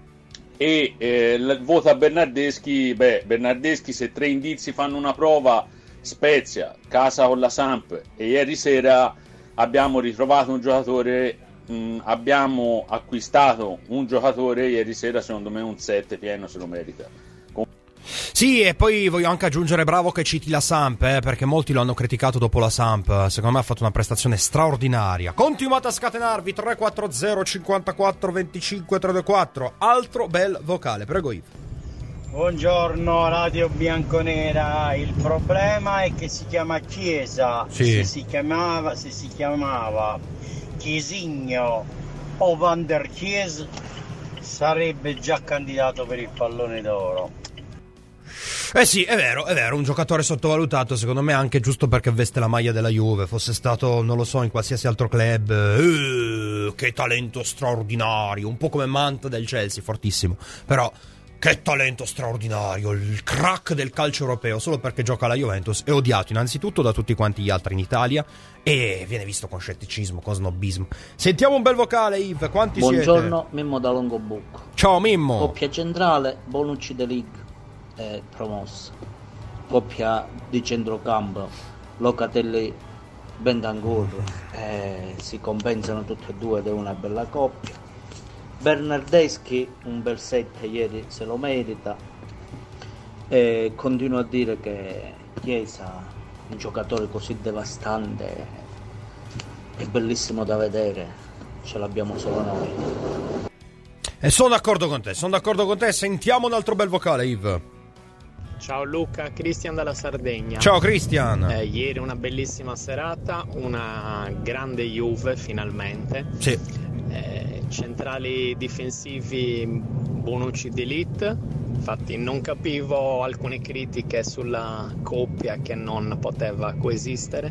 e eh, l- vota Bernardeschi. Beh, Bernardeschi, se tre indizi fanno una prova, Spezia, casa con la Samp, e ieri sera abbiamo ritrovato un giocatore, mh, abbiamo acquistato un giocatore, ieri sera secondo me un sette pieno se lo merita. Com- Sì, e poi voglio anche aggiungere, bravo che citi la Samp, eh, perché molti lo hanno criticato dopo la Samp, secondo me ha fatto una prestazione straordinaria. Continuate a scatenarvi, tre quattro zero cinquantaquattro venticinque trentaquattro, altro bel vocale, prego Yves. Buongiorno Radio Bianconera, il problema è che si chiama Chiesa, sì. se si chiamava, se si chiamava Chiesigno o Van der Chies sarebbe già candidato per il pallone d'oro. Eh sì, è vero, è vero, un giocatore sottovalutato, secondo me anche giusto perché veste la maglia della Juve, fosse stato, non lo so, in qualsiasi altro club, eh, che talento straordinario, un po' come Mant del Chelsea, fortissimo, però che talento straordinario, il crack del calcio europeo, solo perché gioca alla Juventus, è odiato innanzitutto da tutti quanti gli altri in Italia e viene visto con scetticismo, con snobismo. Sentiamo un bel vocale, Yves, quanti Buongiorno, siete? Buongiorno, Mimmo da Longobucco. Ciao Mimmo. Coppia centrale, Bonucci De Ligt è promossa. Coppia di centrocampo, Locatelli Bentancur, eh, si compensano tutte e due ed è una bella coppia. Bernardeschi un bel sette ieri se lo merita, e continuo a dire che Chiesa, un giocatore così devastante, è bellissimo da vedere, ce l'abbiamo solo noi. E sono d'accordo con te, sono d'accordo con te. Sentiamo un altro bel vocale, Yves. Ciao Luca, Cristian dalla Sardegna. Ciao Cristian. Eh, ieri una bellissima serata, una grande Juve finalmente. Sì. Eh, centrali difensivi Bonucci di Elite. Infatti non capivo alcune critiche sulla coppia che non poteva coesistere.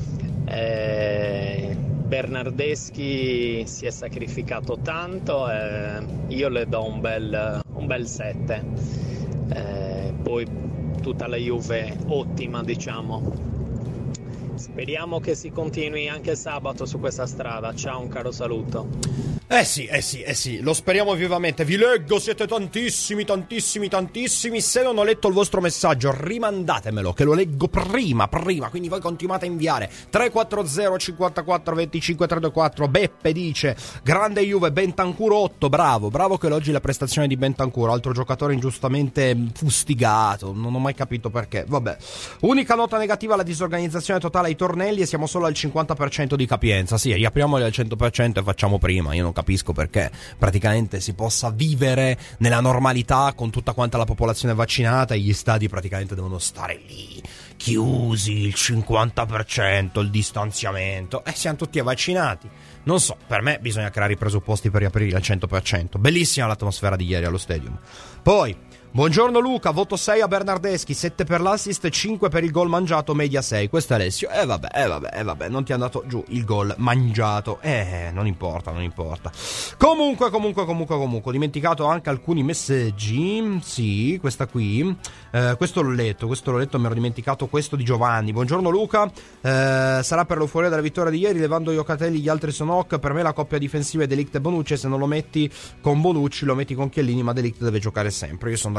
Eh, Bernardeschi si è sacrificato tanto, eh, io le do un bel un bel sette. Eh, poi tutta la Juve ottima, diciamo. Speriamo che si continui anche sabato su questa strada. Ciao, un caro saluto. Eh sì, eh sì, eh sì, lo speriamo vivamente. Vi leggo, siete tantissimi, tantissimi, tantissimi. Se non ho letto il vostro messaggio, rimandatemelo, che lo leggo prima, prima. Quindi voi continuate a inviare. Tre quattro zero cinquantaquattro venticinque trentaquattro. Beppe dice: grande Juve, Bentancur otto. Bravo, bravo che elogi la prestazione di Bentancur, altro giocatore ingiustamente fustigato. Non ho mai capito perché. Vabbè. Unica nota negativa, la disorganizzazione totale ai tornelli, e siamo solo al cinquanta per cento di capienza. Sì, riapriamoli al cento per cento e facciamo prima. Io non capisco perché praticamente si possa vivere nella normalità con tutta quanta la popolazione vaccinata e gli stadi praticamente devono stare lì chiusi, il cinquanta per cento, il distanziamento, e eh, siamo tutti vaccinati. Non so, per me bisogna creare i presupposti per riaprire al cento per cento. Bellissima l'atmosfera di ieri allo stadium. Poi buongiorno Luca, voto sei a Bernardeschi, sette per l'assist, cinque per il gol mangiato, media sei. Questo è Alessio. Eh vabbè, eh vabbè, eh vabbè, non ti è andato giù il gol mangiato. Eh, non importa, non importa. Comunque, comunque, comunque, comunque, ho dimenticato anche alcuni messaggi. Sì, questa qui. Eh, questo l'ho letto, questo l'ho letto, mi ero dimenticato questo di Giovanni. Buongiorno Luca, eh, sarà per l'euforia della vittoria di ieri, levando Locatelli, gli altri sono hoc. Per me la coppia difensiva è De Ligt e Bonucci, e se non lo metti con Bonucci lo metti con Chiellini, ma De Ligt deve giocare sempre. Io sono d'accordo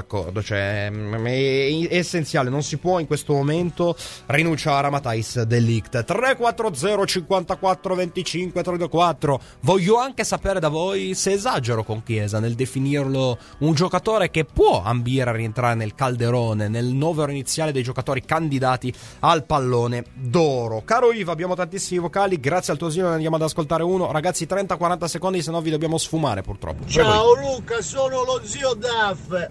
d'accordo, cioè è, è essenziale, non si può in questo momento rinunciare a Matthijs de Ligt. Tre quattro zero cinquantaquattro venticinque trentaquattro. Voglio anche sapere da voi se esagero con Chiesa nel definirlo un giocatore che può ambire a rientrare nel calderone, nel novero iniziale dei giocatori candidati al pallone d'oro. Caro Iva, abbiamo tantissimi vocali, grazie al tuo asilo ne andiamo ad ascoltare uno. Ragazzi, trenta quaranta secondi, se no vi dobbiamo sfumare purtroppo. Ciao Luca, sono lo zio Daff.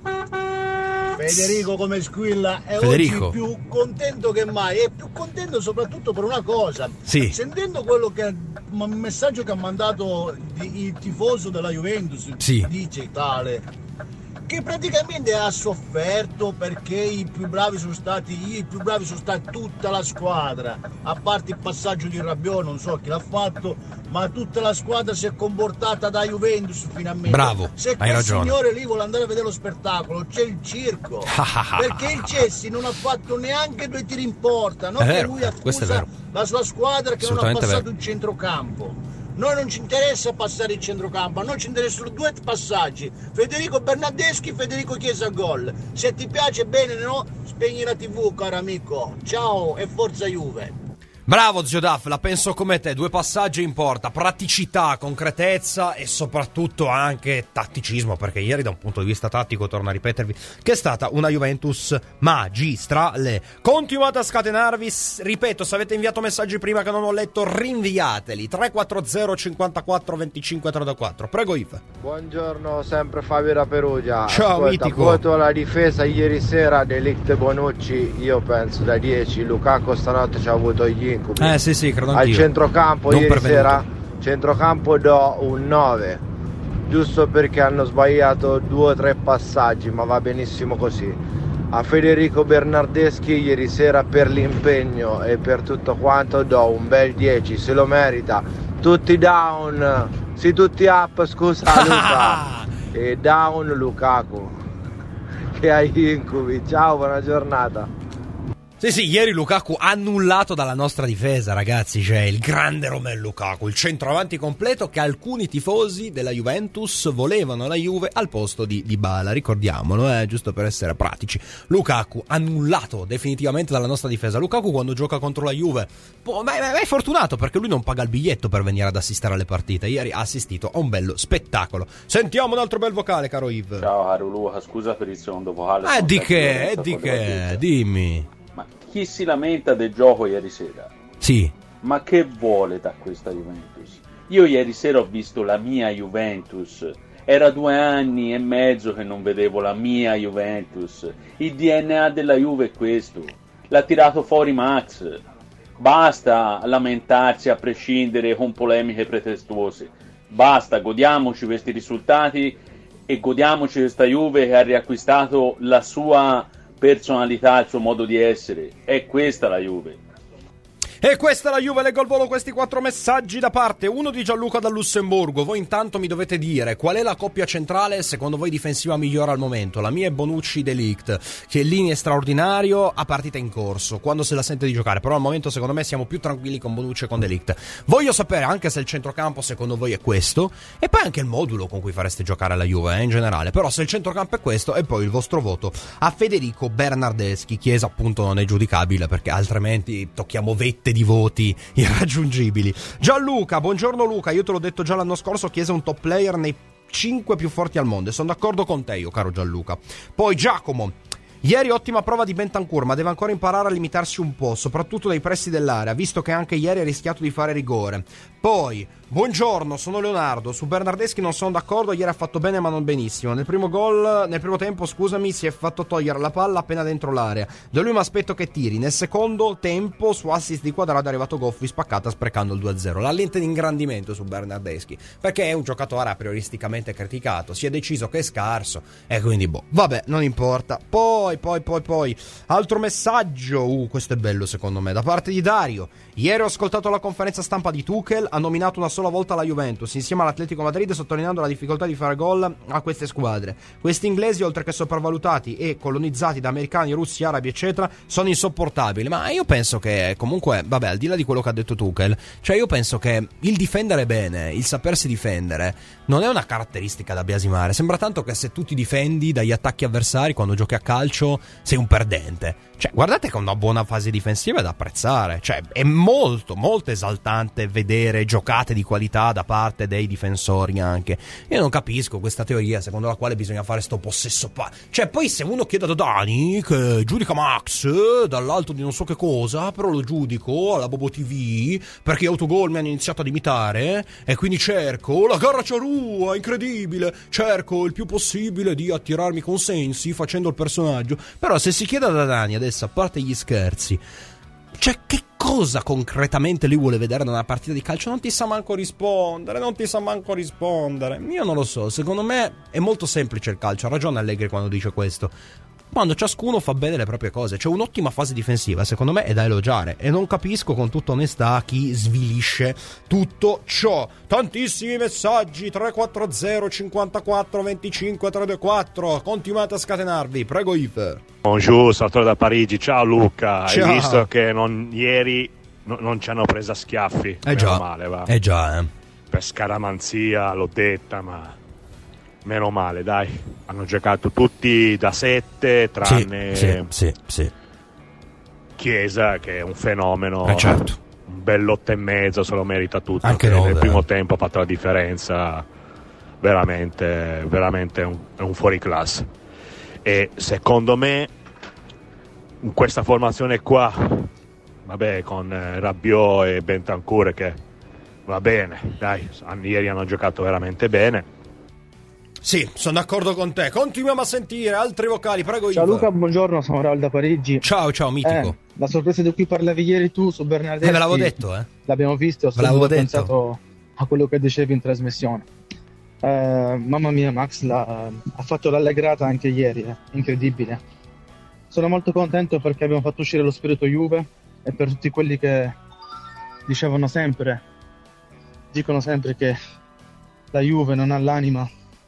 Federico come squilla e Federico. Oggi più contento che mai, e più contento soprattutto per una cosa. Sì. Sentendo quello che il messaggio che ha mandato il tifoso della Juventus, sì. Dice tale che praticamente ha sofferto perché i più bravi sono stati i più bravi sono stati tutta la squadra, a parte il passaggio di Rabiot, non so chi l'ha fatto, ma tutta la squadra si è comportata da Juventus finalmente. Bravo, se hai quel ragione. signore lì vuole andare a vedere lo spettacolo, c'è il circo. Perché il Chelsea non ha fatto neanche due tiri in porta, non È che vero, lui questo è accusa vero. la sua squadra che non ha Assolutamente passato vero. il centrocampo. Noi non ci interessa passare il centrocampo, a noi ci interessano due passaggi: Federico Bernardeschi, Federico Chiesa gol. Se ti piace bene, no? Spegni la tivù, caro amico. Ciao e forza Juve. Bravo zio Daff, la penso come te, due passaggi in porta, praticità, concretezza e soprattutto anche tatticismo, perché ieri da un punto di vista tattico, torno a ripetervi, che è stata una Juventus magistrale. Continuate a scatenarvi, ripeto, se avete inviato messaggi prima che non ho letto, rinviateli. Tre quattro zero cinquantaquattro venticinque trentaquattro. Prego Iva. Buongiorno, sempre Fabio da Perugia. Ciao, Ascolta, mitico. voto alla difesa ieri sera, De Ligt e Bonucci, io penso da dieci. Lukaku stanotte ci ha avuto gli incubi. Eh sì sì, credo Al anch'io. centrocampo Non ieri pervenuto. sera, centrocampo do un nove, giusto perché hanno sbagliato due o tre passaggi, ma va benissimo così. A Federico Bernardeschi ieri sera per l'impegno e per tutto quanto do un bel dieci, se lo merita. Tutti down, sì tutti up, scusa Luca. E down Lukaku che ha gli incubi. Ciao, buona giornata. Sì, sì, ieri Lukaku annullato dalla nostra difesa, ragazzi, c'è il grande Romelu Lukaku, il centroavanti completo che alcuni tifosi della Juventus volevano la Juve al posto di Dybala, ricordiamolo, eh, giusto per essere pratici. Lukaku annullato definitivamente dalla nostra difesa. Lukaku quando gioca contro la Juve, boh, ma, ma, ma è fortunato perché lui non paga il biglietto per venire ad assistere alle partite. Ieri ha assistito a un bello spettacolo. Sentiamo un altro bel vocale, caro Yves. Ciao caro Luca, scusa per il secondo vocale. Eh di che, eh di che, dimmi. Ma chi si lamenta del gioco ieri sera? Sì. Ma che vuole da questa Juventus? Io ieri sera ho visto la mia Juventus. Era due anni e mezzo che non vedevo la mia Juventus. Il D N A della Juve è questo. L'ha tirato fuori Max. Basta lamentarsi a prescindere con polemiche pretestuose. Basta, godiamoci questi risultati e godiamoci questa Juve che ha riacquistato la sua personalità, il suo modo di essere. È questa la Juve. E questa è la Juve, leggo al volo questi quattro messaggi da parte, uno di Gianluca dal Lussemburgo. Voi intanto mi dovete dire qual è la coppia centrale secondo voi difensiva migliore al momento. La mia è Bonucci de Ligt, che in linea è straordinario a partita in corso, quando se la sente di giocare, però al momento secondo me siamo più tranquilli con Bonucci e con de Ligt. Voglio sapere anche se il centrocampo secondo voi è questo, e poi anche il modulo con cui fareste giocare la Juve, eh, in generale. Però se il centrocampo è questo, e poi il vostro voto a Federico Bernardeschi. Chiesa appunto non è giudicabile perché altrimenti tocchiamo vette di voti irraggiungibili. Gianluca, buongiorno Luca, io te l'ho detto già l'anno scorso, Chiesa è un top player nei cinque più forti al mondo e sono d'accordo con te io, caro Gianluca. Poi Giacomo, ieri ottima prova di Bentancur, ma deve ancora imparare a limitarsi un po', soprattutto dai pressi dell'area, visto che anche ieri ha rischiato di fare rigore. Poi, buongiorno, sono Leonardo, su Bernardeschi non sono d'accordo, ieri ha fatto bene ma non benissimo. Nel primo gol, nel primo tempo, scusami, si è fatto togliere la palla appena dentro l'area. Da lui mi aspetto che tiri. Nel secondo tempo, su assist di Quadrado è arrivato Goffi spaccata sprecando il due a zero. La lente di ingrandimento su Bernardeschi, perché è un giocatore a prioristicamente criticato, si è deciso che è scarso e quindi boh, vabbè, non importa. Poi, poi, poi, poi, altro messaggio, uh, questo è bello secondo me, da parte di Dario. Ieri ho ascoltato la conferenza stampa di Tuchel, ha nominato una sola sola volta la Juventus, insieme all'Atletico Madrid, sottolineando la difficoltà di fare gol a queste squadre. Questi inglesi, oltre che sopravvalutati e colonizzati da americani, russi, arabi eccetera, sono insopportabili. Ma io penso che comunque, vabbè, al di là di quello che ha detto Tuchel, cioè io penso che il difendere bene, il sapersi difendere, non è una caratteristica da biasimare. Sembra tanto che se tu ti difendi dagli attacchi avversari quando giochi a calcio sei un perdente. Cioè, guardate che una buona fase difensiva è da apprezzare. Cioè, è molto, molto esaltante vedere giocate di qualità da parte dei difensori anche. Io non capisco questa teoria secondo la quale bisogna fare sto possesso pa... Cioè, poi se uno chiede a Dani che giudica Max dall'alto di non so che cosa, però lo giudico alla Bobo ti vu perché gli autogol mi hanno iniziato ad imitare e quindi cerco la garra ciarua, incredibile, cerco il più possibile di attirarmi consensi facendo il personaggio. Però se si chiede a Dani adesso, a parte gli scherzi, cioè che cosa concretamente lui vuole vedere da una partita di calcio, non ti sa manco rispondere, non ti sa manco rispondere. Io non lo so, secondo me è molto semplice il calcio, ha ragione Allegri quando dice questo. Quando ciascuno fa bene le proprie cose, c'è un'ottima fase difensiva, secondo me è da elogiare, e non capisco con tutta onestà chi svilisce tutto ciò. Tantissimi messaggi, tre quattro zero cinquantaquattro venticinque trecentoventuquattro, continuate a scatenarvi, prego Ifer. Bonjour, Salvatore da Parigi, ciao Luca. Ciao. Hai visto che non, ieri no, non ci hanno preso a schiaffi? Eh già, male, va. Eh già, eh. Per scaramanzia, l'ho detta, ma meno male, dai. Hanno giocato tutti da sette, tranne sì, sì, sì, sì. Chiesa, che è un fenomeno. Eh certo. Un bell'otto e mezzo, se lo merita tutto. Anche nove, nel primo eh. tempo ha fatto la differenza. Veramente, veramente un, è un fuoriclasse. E secondo me in questa formazione qua, vabbè, con eh, Rabiot e Bentancur, che va bene, dai, ieri hanno giocato veramente bene. Sì, sono d'accordo con te. Continuiamo a sentire altri vocali, prego. Ciao Ivo. Luca, buongiorno, sono Raul da Parigi. Ciao, ciao, mitico. Eh, la sorpresa di cui parlavi ieri tu su Bernardeschi, Eh, ve l'avevo detto, eh. L'abbiamo visto, ho Ve l'avevo sempre detto. pensato a quello che dicevi in trasmissione. Eh, mamma mia, Max l'ha, ha fatto l'allegrata anche ieri, eh. Incredibile. Sono molto contento perché abbiamo fatto uscire lo spirito Juve, e per tutti quelli che dicevano sempre, dicono sempre che la Juve non ha l'anima.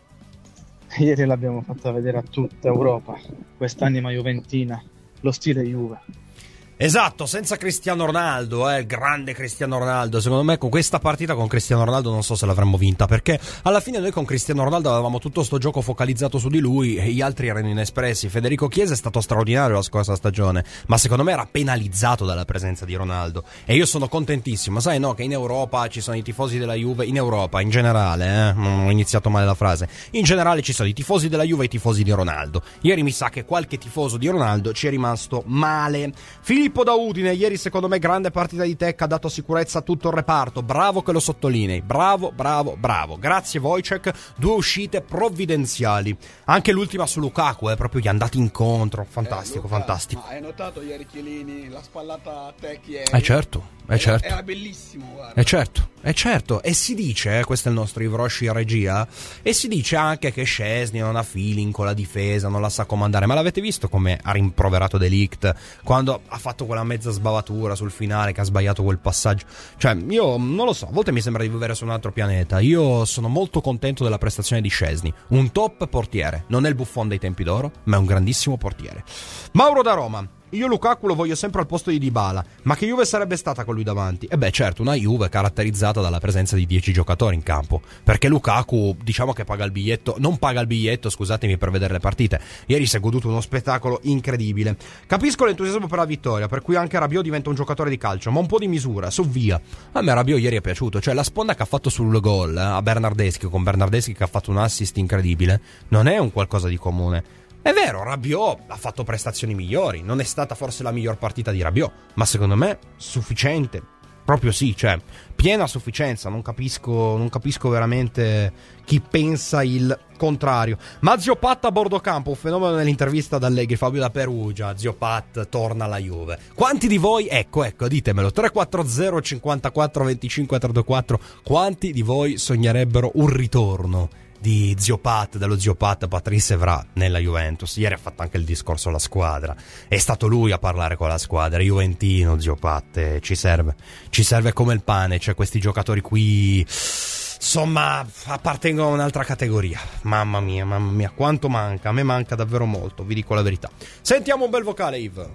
Ieri l'abbiamo fatta vedere a tutta Europa, quest'anima juventina, lo stile Juve. Esatto, senza Cristiano Ronaldo, eh, il grande Cristiano Ronaldo. Secondo me con questa partita con Cristiano Ronaldo non so se l'avremmo vinta, perché alla fine noi con Cristiano Ronaldo avevamo tutto sto gioco focalizzato su di lui e gli altri erano inespressi. Federico Chiesa è stato straordinario la scorsa stagione, ma secondo me era penalizzato dalla presenza di Ronaldo, e io sono contentissimo, sai, no, che in Europa ci sono i tifosi della Juve, in Europa in generale, eh, ho iniziato male la frase, in generale ci sono i tifosi della Juve e i tifosi di Ronaldo. Ieri mi sa che qualche tifoso di Ronaldo ci è rimasto male. Filippo da Udine, ieri secondo me grande partita di Tecca, ha dato sicurezza a tutto il reparto, bravo che lo sottolinei, bravo, bravo, bravo, grazie Wojciech, due uscite provvidenziali, anche l'ultima su Lukaku, eh, proprio gli è andati incontro, fantastico, eh, Luca, fantastico. Ma hai notato ieri Chiellini, la spallata a Tecchi ieri? Eh certo, eh certo. Era bellissimo, guarda. Eh certo, eh certo, e si dice, eh, questo è il nostro Ivroshi regia, e si dice anche che Szczesny non ha feeling con la difesa, non la sa comandare, ma l'avete visto come ha rimproverato De Ligt quando ha fatto quella mezza sbavatura sul finale, che ha sbagliato quel passaggio? Cioè, io non lo so, a volte mi sembra di vivere su un altro pianeta. Io sono molto contento della prestazione di Szczesny, un top portiere, non è il Buffon dei tempi d'oro, ma è un grandissimo portiere. Mauro da Roma: io Lukaku lo voglio sempre al posto di Dybala, ma che Juve sarebbe stata con lui davanti? E beh certo, una Juve caratterizzata dalla presenza di dieci giocatori in campo, perché Lukaku diciamo che paga il biglietto, non paga il biglietto, scusatemi, per vedere le partite. Ieri si è goduto uno spettacolo incredibile. Capisco l'entusiasmo per la vittoria, per cui anche Rabiot diventa un giocatore di calcio, ma un po' di misura, su via. A me Rabiot ieri è piaciuto, cioè la sponda che ha fatto sul gol eh, a Bernardeschi, con Bernardeschi che ha fatto un assist incredibile, non è un qualcosa di comune. È vero, Rabiot ha fatto prestazioni migliori, non è stata forse la miglior partita di Rabiot, ma secondo me sufficiente, proprio sì, cioè piena sufficienza, non capisco, non capisco veramente chi pensa il contrario. Ma Zio Pat a bordo campo, un fenomeno nell'intervista ad Allegri, Fabio da Perugia, Zio Pat torna alla Juve. Quanti di voi, ecco, ecco, ditemelo, tre quattro zero cinquantaquattro venticinque trentaquattro, quanti di voi sognerebbero un ritorno di Zio Pat, dello Zio Pat Patrice Evra nella Juventus. Ieri ha fatto anche il discorso alla squadra, è stato lui a parlare con la squadra, juventino Zio Pat, eh, ci serve ci serve come il pane. Cioè questi giocatori qui insomma appartengono a un'altra categoria. Mamma mia, mamma mia, quanto manca, a me manca davvero molto, vi dico la verità. Sentiamo un bel vocale, Yves.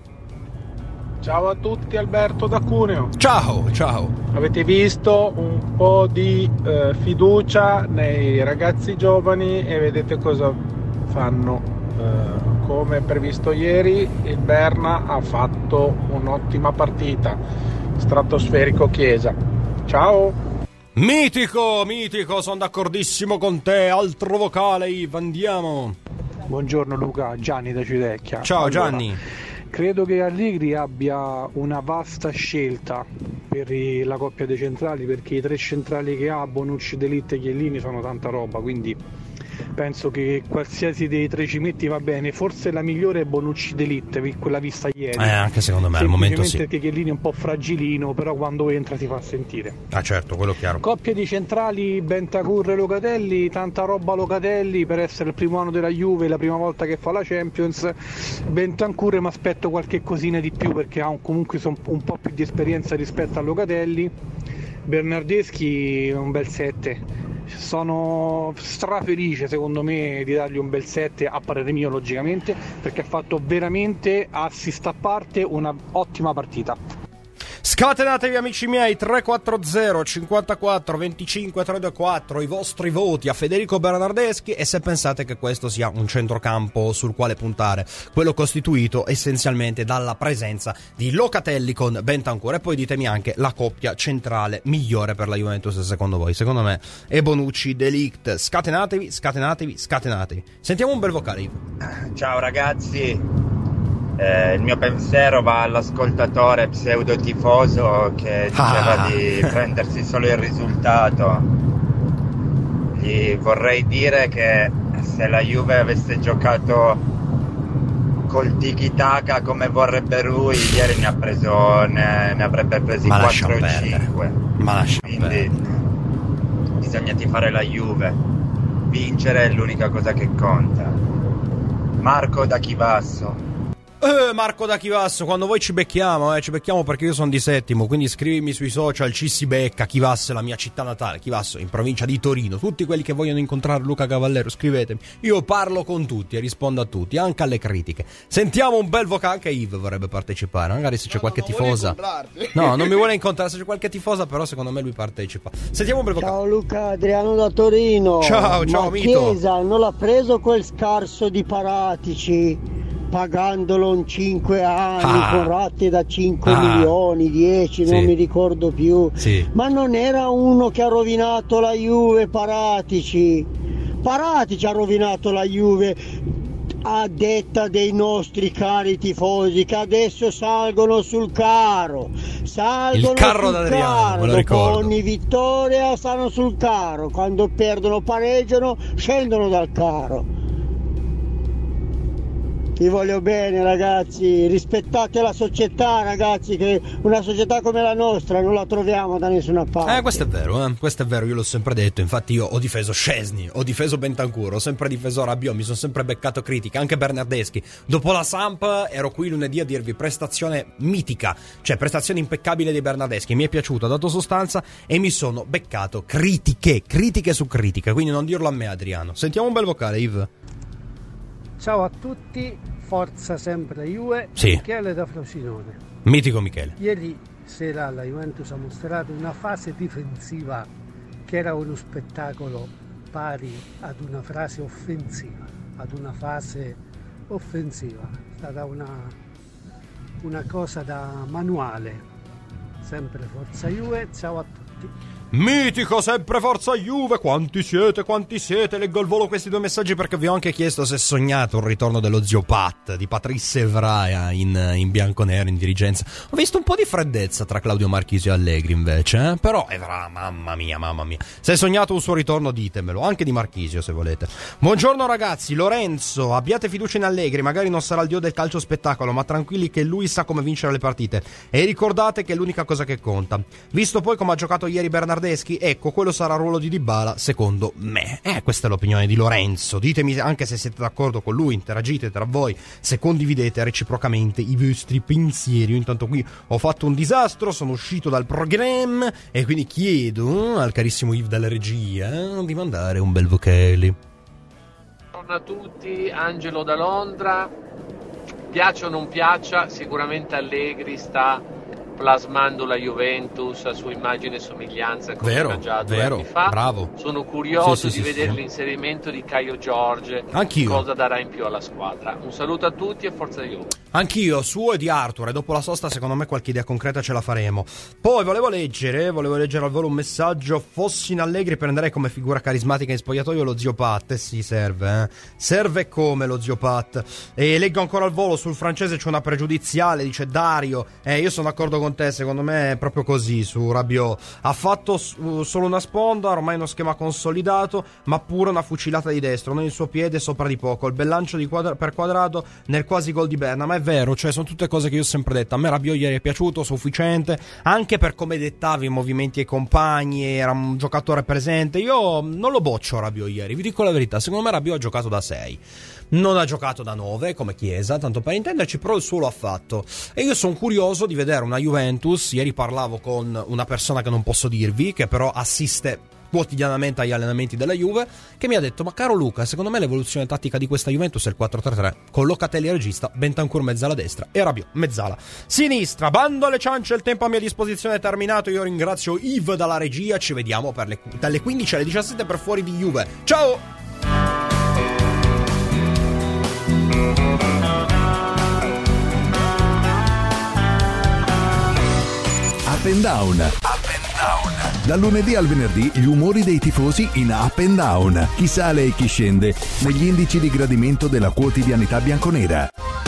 Ciao a tutti, Alberto da Cuneo. Ciao, ciao. Avete visto un po' di eh, fiducia nei ragazzi giovani e vedete cosa fanno. Eh, come previsto ieri, il Berna ha fatto un'ottima partita. Stratosferico Chiesa. Ciao. Mitico, mitico, sono d'accordissimo con te. Altro vocale, Yves, andiamo. Buongiorno Luca, Gianni da Civitavecchia. Ciao allora, Gianni. Credo che Allegri abbia una vasta scelta per i, la coppia dei centrali, perché i tre centrali che ha, Bonucci, De Ligt e Chiellini, sono tanta roba, quindi penso che qualsiasi dei tre ci metti va bene. Forse la migliore è Bonucci, De Ligt, quella vista ieri. Eh, anche secondo me al momento sì. Perché Chiellini è un po' fragilino, però quando entra si fa sentire. Ah certo, quello chiaro. Coppia di centrali, Bentancur e Locatelli, tanta roba Locatelli per essere il primo anno della Juve, la prima volta che fa la Champions. Bentancur mi aspetto qualche cosina di più perché ha un, comunque un po' più di esperienza rispetto a Locatelli. Bernardeschi un bel sette. Sono strafelice secondo me di dargli un bel sette, a parere mio logicamente, perché ha fatto veramente assist a parte una ottima partita. Scatenatevi amici miei, tre quattro zero cinquantaquattro venticinque trecentoquarantaquattro, i vostri voti a Federico Bernardeschi, e se pensate che questo sia un centrocampo sul quale puntare, quello costituito essenzialmente dalla presenza di Locatelli con Bentancur. E poi ditemi anche la coppia centrale migliore per la Juventus secondo voi. Secondo me è Bonucci, De Ligt. Scatenatevi, scatenatevi, scatenatevi. Sentiamo un bel vocale. Ciao ragazzi. Eh, il mio pensiero va all'ascoltatore pseudo tifoso che diceva ah. di prendersi solo il risultato. Gli vorrei dire che se la Juve avesse giocato col tiki-taka come vorrebbe lui, ieri ne ha preso ne, ne avrebbe presi quattro o cinque. Ma lascia Quindi perdere. bisogna tifare la Juve. Vincere è l'unica cosa che conta. Marco da Chivasso. Eh, Marco da Chivasso, quando voi ci becchiamo, eh, ci becchiamo perché io sono di Settimo, quindi scrivimi sui social, ci si becca. Chivasso è la mia città natale, Chivasso in provincia di Torino. Tutti quelli che vogliono incontrare Luca Cavallero, scrivetemi, io parlo con tutti e rispondo a tutti, anche alle critiche. Sentiamo un bel vocale, anche Yves vorrebbe partecipare, magari se c'è no, qualche tifosa. No, non mi vuole incontrare, se c'è qualche tifosa, però secondo me lui partecipa. Sentiamo un bel vocale. Ciao Luca, Adriano da Torino. Ciao, ciao Ma Mito. Chiesa non l'ha preso quel scarso di Paratici, pagandolo in cinque anni ah. con rate da cinque ah. milioni, dieci, sì. non mi ricordo più. Sì. Ma non era uno che ha rovinato la Juve, Paratici. Paratici ha rovinato la Juve a detta dei nostri cari tifosi che adesso salgono sul carro. Salgono il carro sul d'Adriano, carro. me lo ricordo. Ogni vittoria stanno sul carro. Quando perdono, pareggiano, scendono dal carro. Vi voglio bene ragazzi, rispettate la società ragazzi, che una società come la nostra non la troviamo da nessuna parte. Eh, questo è vero, eh? questo è vero, io l'ho sempre detto, infatti io ho difeso Szczesny, ho difeso Bentancur, ho sempre difeso Rabiot, mi sono sempre beccato critiche, anche Bernardeschi. Dopo la Samp ero qui lunedì a dirvi prestazione mitica, cioè prestazione impeccabile di Bernardeschi, mi è piaciuto, ha dato sostanza e mi sono beccato critiche, critiche su critiche, quindi non dirlo a me Adriano. Sentiamo un bel vocale, Yves. Ciao a tutti, forza sempre Juve, sì. Michele da Frosinone. Mitico Michele. Ieri sera la Juventus ha mostrato una fase difensiva che era uno spettacolo pari ad una frase offensiva, ad una fase offensiva, è stata una, una cosa da manuale. Sempre forza Juve, ciao a tutti. Mitico, sempre forza Juve, quanti siete, quanti siete, leggo al volo questi due messaggi perché vi ho anche chiesto se sognate un ritorno dello zio Pat, di Patrice Evra in, in bianconero, in dirigenza. Ho visto un po' di freddezza tra Claudio Marchisio e Allegri invece, eh? Però Evra, mamma mia, mamma mia, se hai sognato un suo ritorno ditemelo, anche di Marchisio se volete. Buongiorno ragazzi, Lorenzo, abbiate fiducia in Allegri, magari non sarà il dio del calcio spettacolo, ma tranquilli che lui sa come vincere le partite, e ricordate che è l'unica cosa che conta. Visto poi come ha giocato ieri Bernardeschi, Bernardeschi, ecco, quello sarà il ruolo di Dybala secondo me. Eh, questa è l'opinione di Lorenzo. Ditemi anche se siete d'accordo con lui, interagite tra voi, se condividete reciprocamente i vostri pensieri. Io intanto qui ho fatto un disastro, sono uscito dal programma e quindi chiedo al carissimo Yves della regia di mandare un bel vocale. Buongiorno a tutti, Angelo da Londra. Piaccia o non piaccia, sicuramente Allegri sta plasmando la Juventus a sua immagine e somiglianza come vero, era già due vero, anni fa. bravo. Sono curioso sì, sì, di sì, vedere sì. l'inserimento di Caio Giorge. Anch'io. Cosa darà in più alla squadra. Un saluto a tutti e forza Juve. Anch'io, suo e di Arthur, e dopo la sosta secondo me qualche idea concreta ce la faremo. Poi volevo leggere, volevo leggere al volo un messaggio. Fossi in Allegri prenderei come figura carismatica in spogliatoio lo zio Pat. Eh sì, serve, eh. Serve come lo zio Pat. E leggo ancora al volo, sul francese c'è una pregiudiziale, dice Dario. Eh, io sono d'accordo con te, secondo me è proprio così su Rabiot. Ha fatto uh, solo una sponda, ormai uno schema consolidato, ma pure una fucilata di destro, non il suo piede sopra di poco. Il bel lancio di quadra- per Quadrato nel quasi gol di Berna, ma è vero, cioè sono tutte cose che io ho sempre detto. A me Rabiot ieri è piaciuto, sufficiente, anche per come dettavi i movimenti ai compagni, era un giocatore presente. Io non lo boccio Rabiot ieri, vi dico la verità, secondo me Rabiot ha giocato da sei. Non ha giocato da nove come Chiesa, tanto per intenderci, però il suo lo ha fatto. E io sono curioso di vedere una Juventus. Ieri parlavo con una persona che non posso dirvi, che però assiste quotidianamente agli allenamenti della Juve, che mi ha detto: ma caro Luca, secondo me l'evoluzione tattica di questa Juventus è il quattro tre tre, con Locatelli a regista, Bentancur mezzala destra e Rabiot mezzala sinistra. Bando alle ciance, il tempo a mia disposizione è terminato. Io ringrazio Yves dalla regia. Ci vediamo per le, dalle quindici alle diciassette per Fuori di Juve. Ciao! Up and Down. Up and Down. Dal lunedì al venerdì gli umori dei tifosi in Up and Down. Chi sale e chi scende negli indici di gradimento della quotidianità bianconera.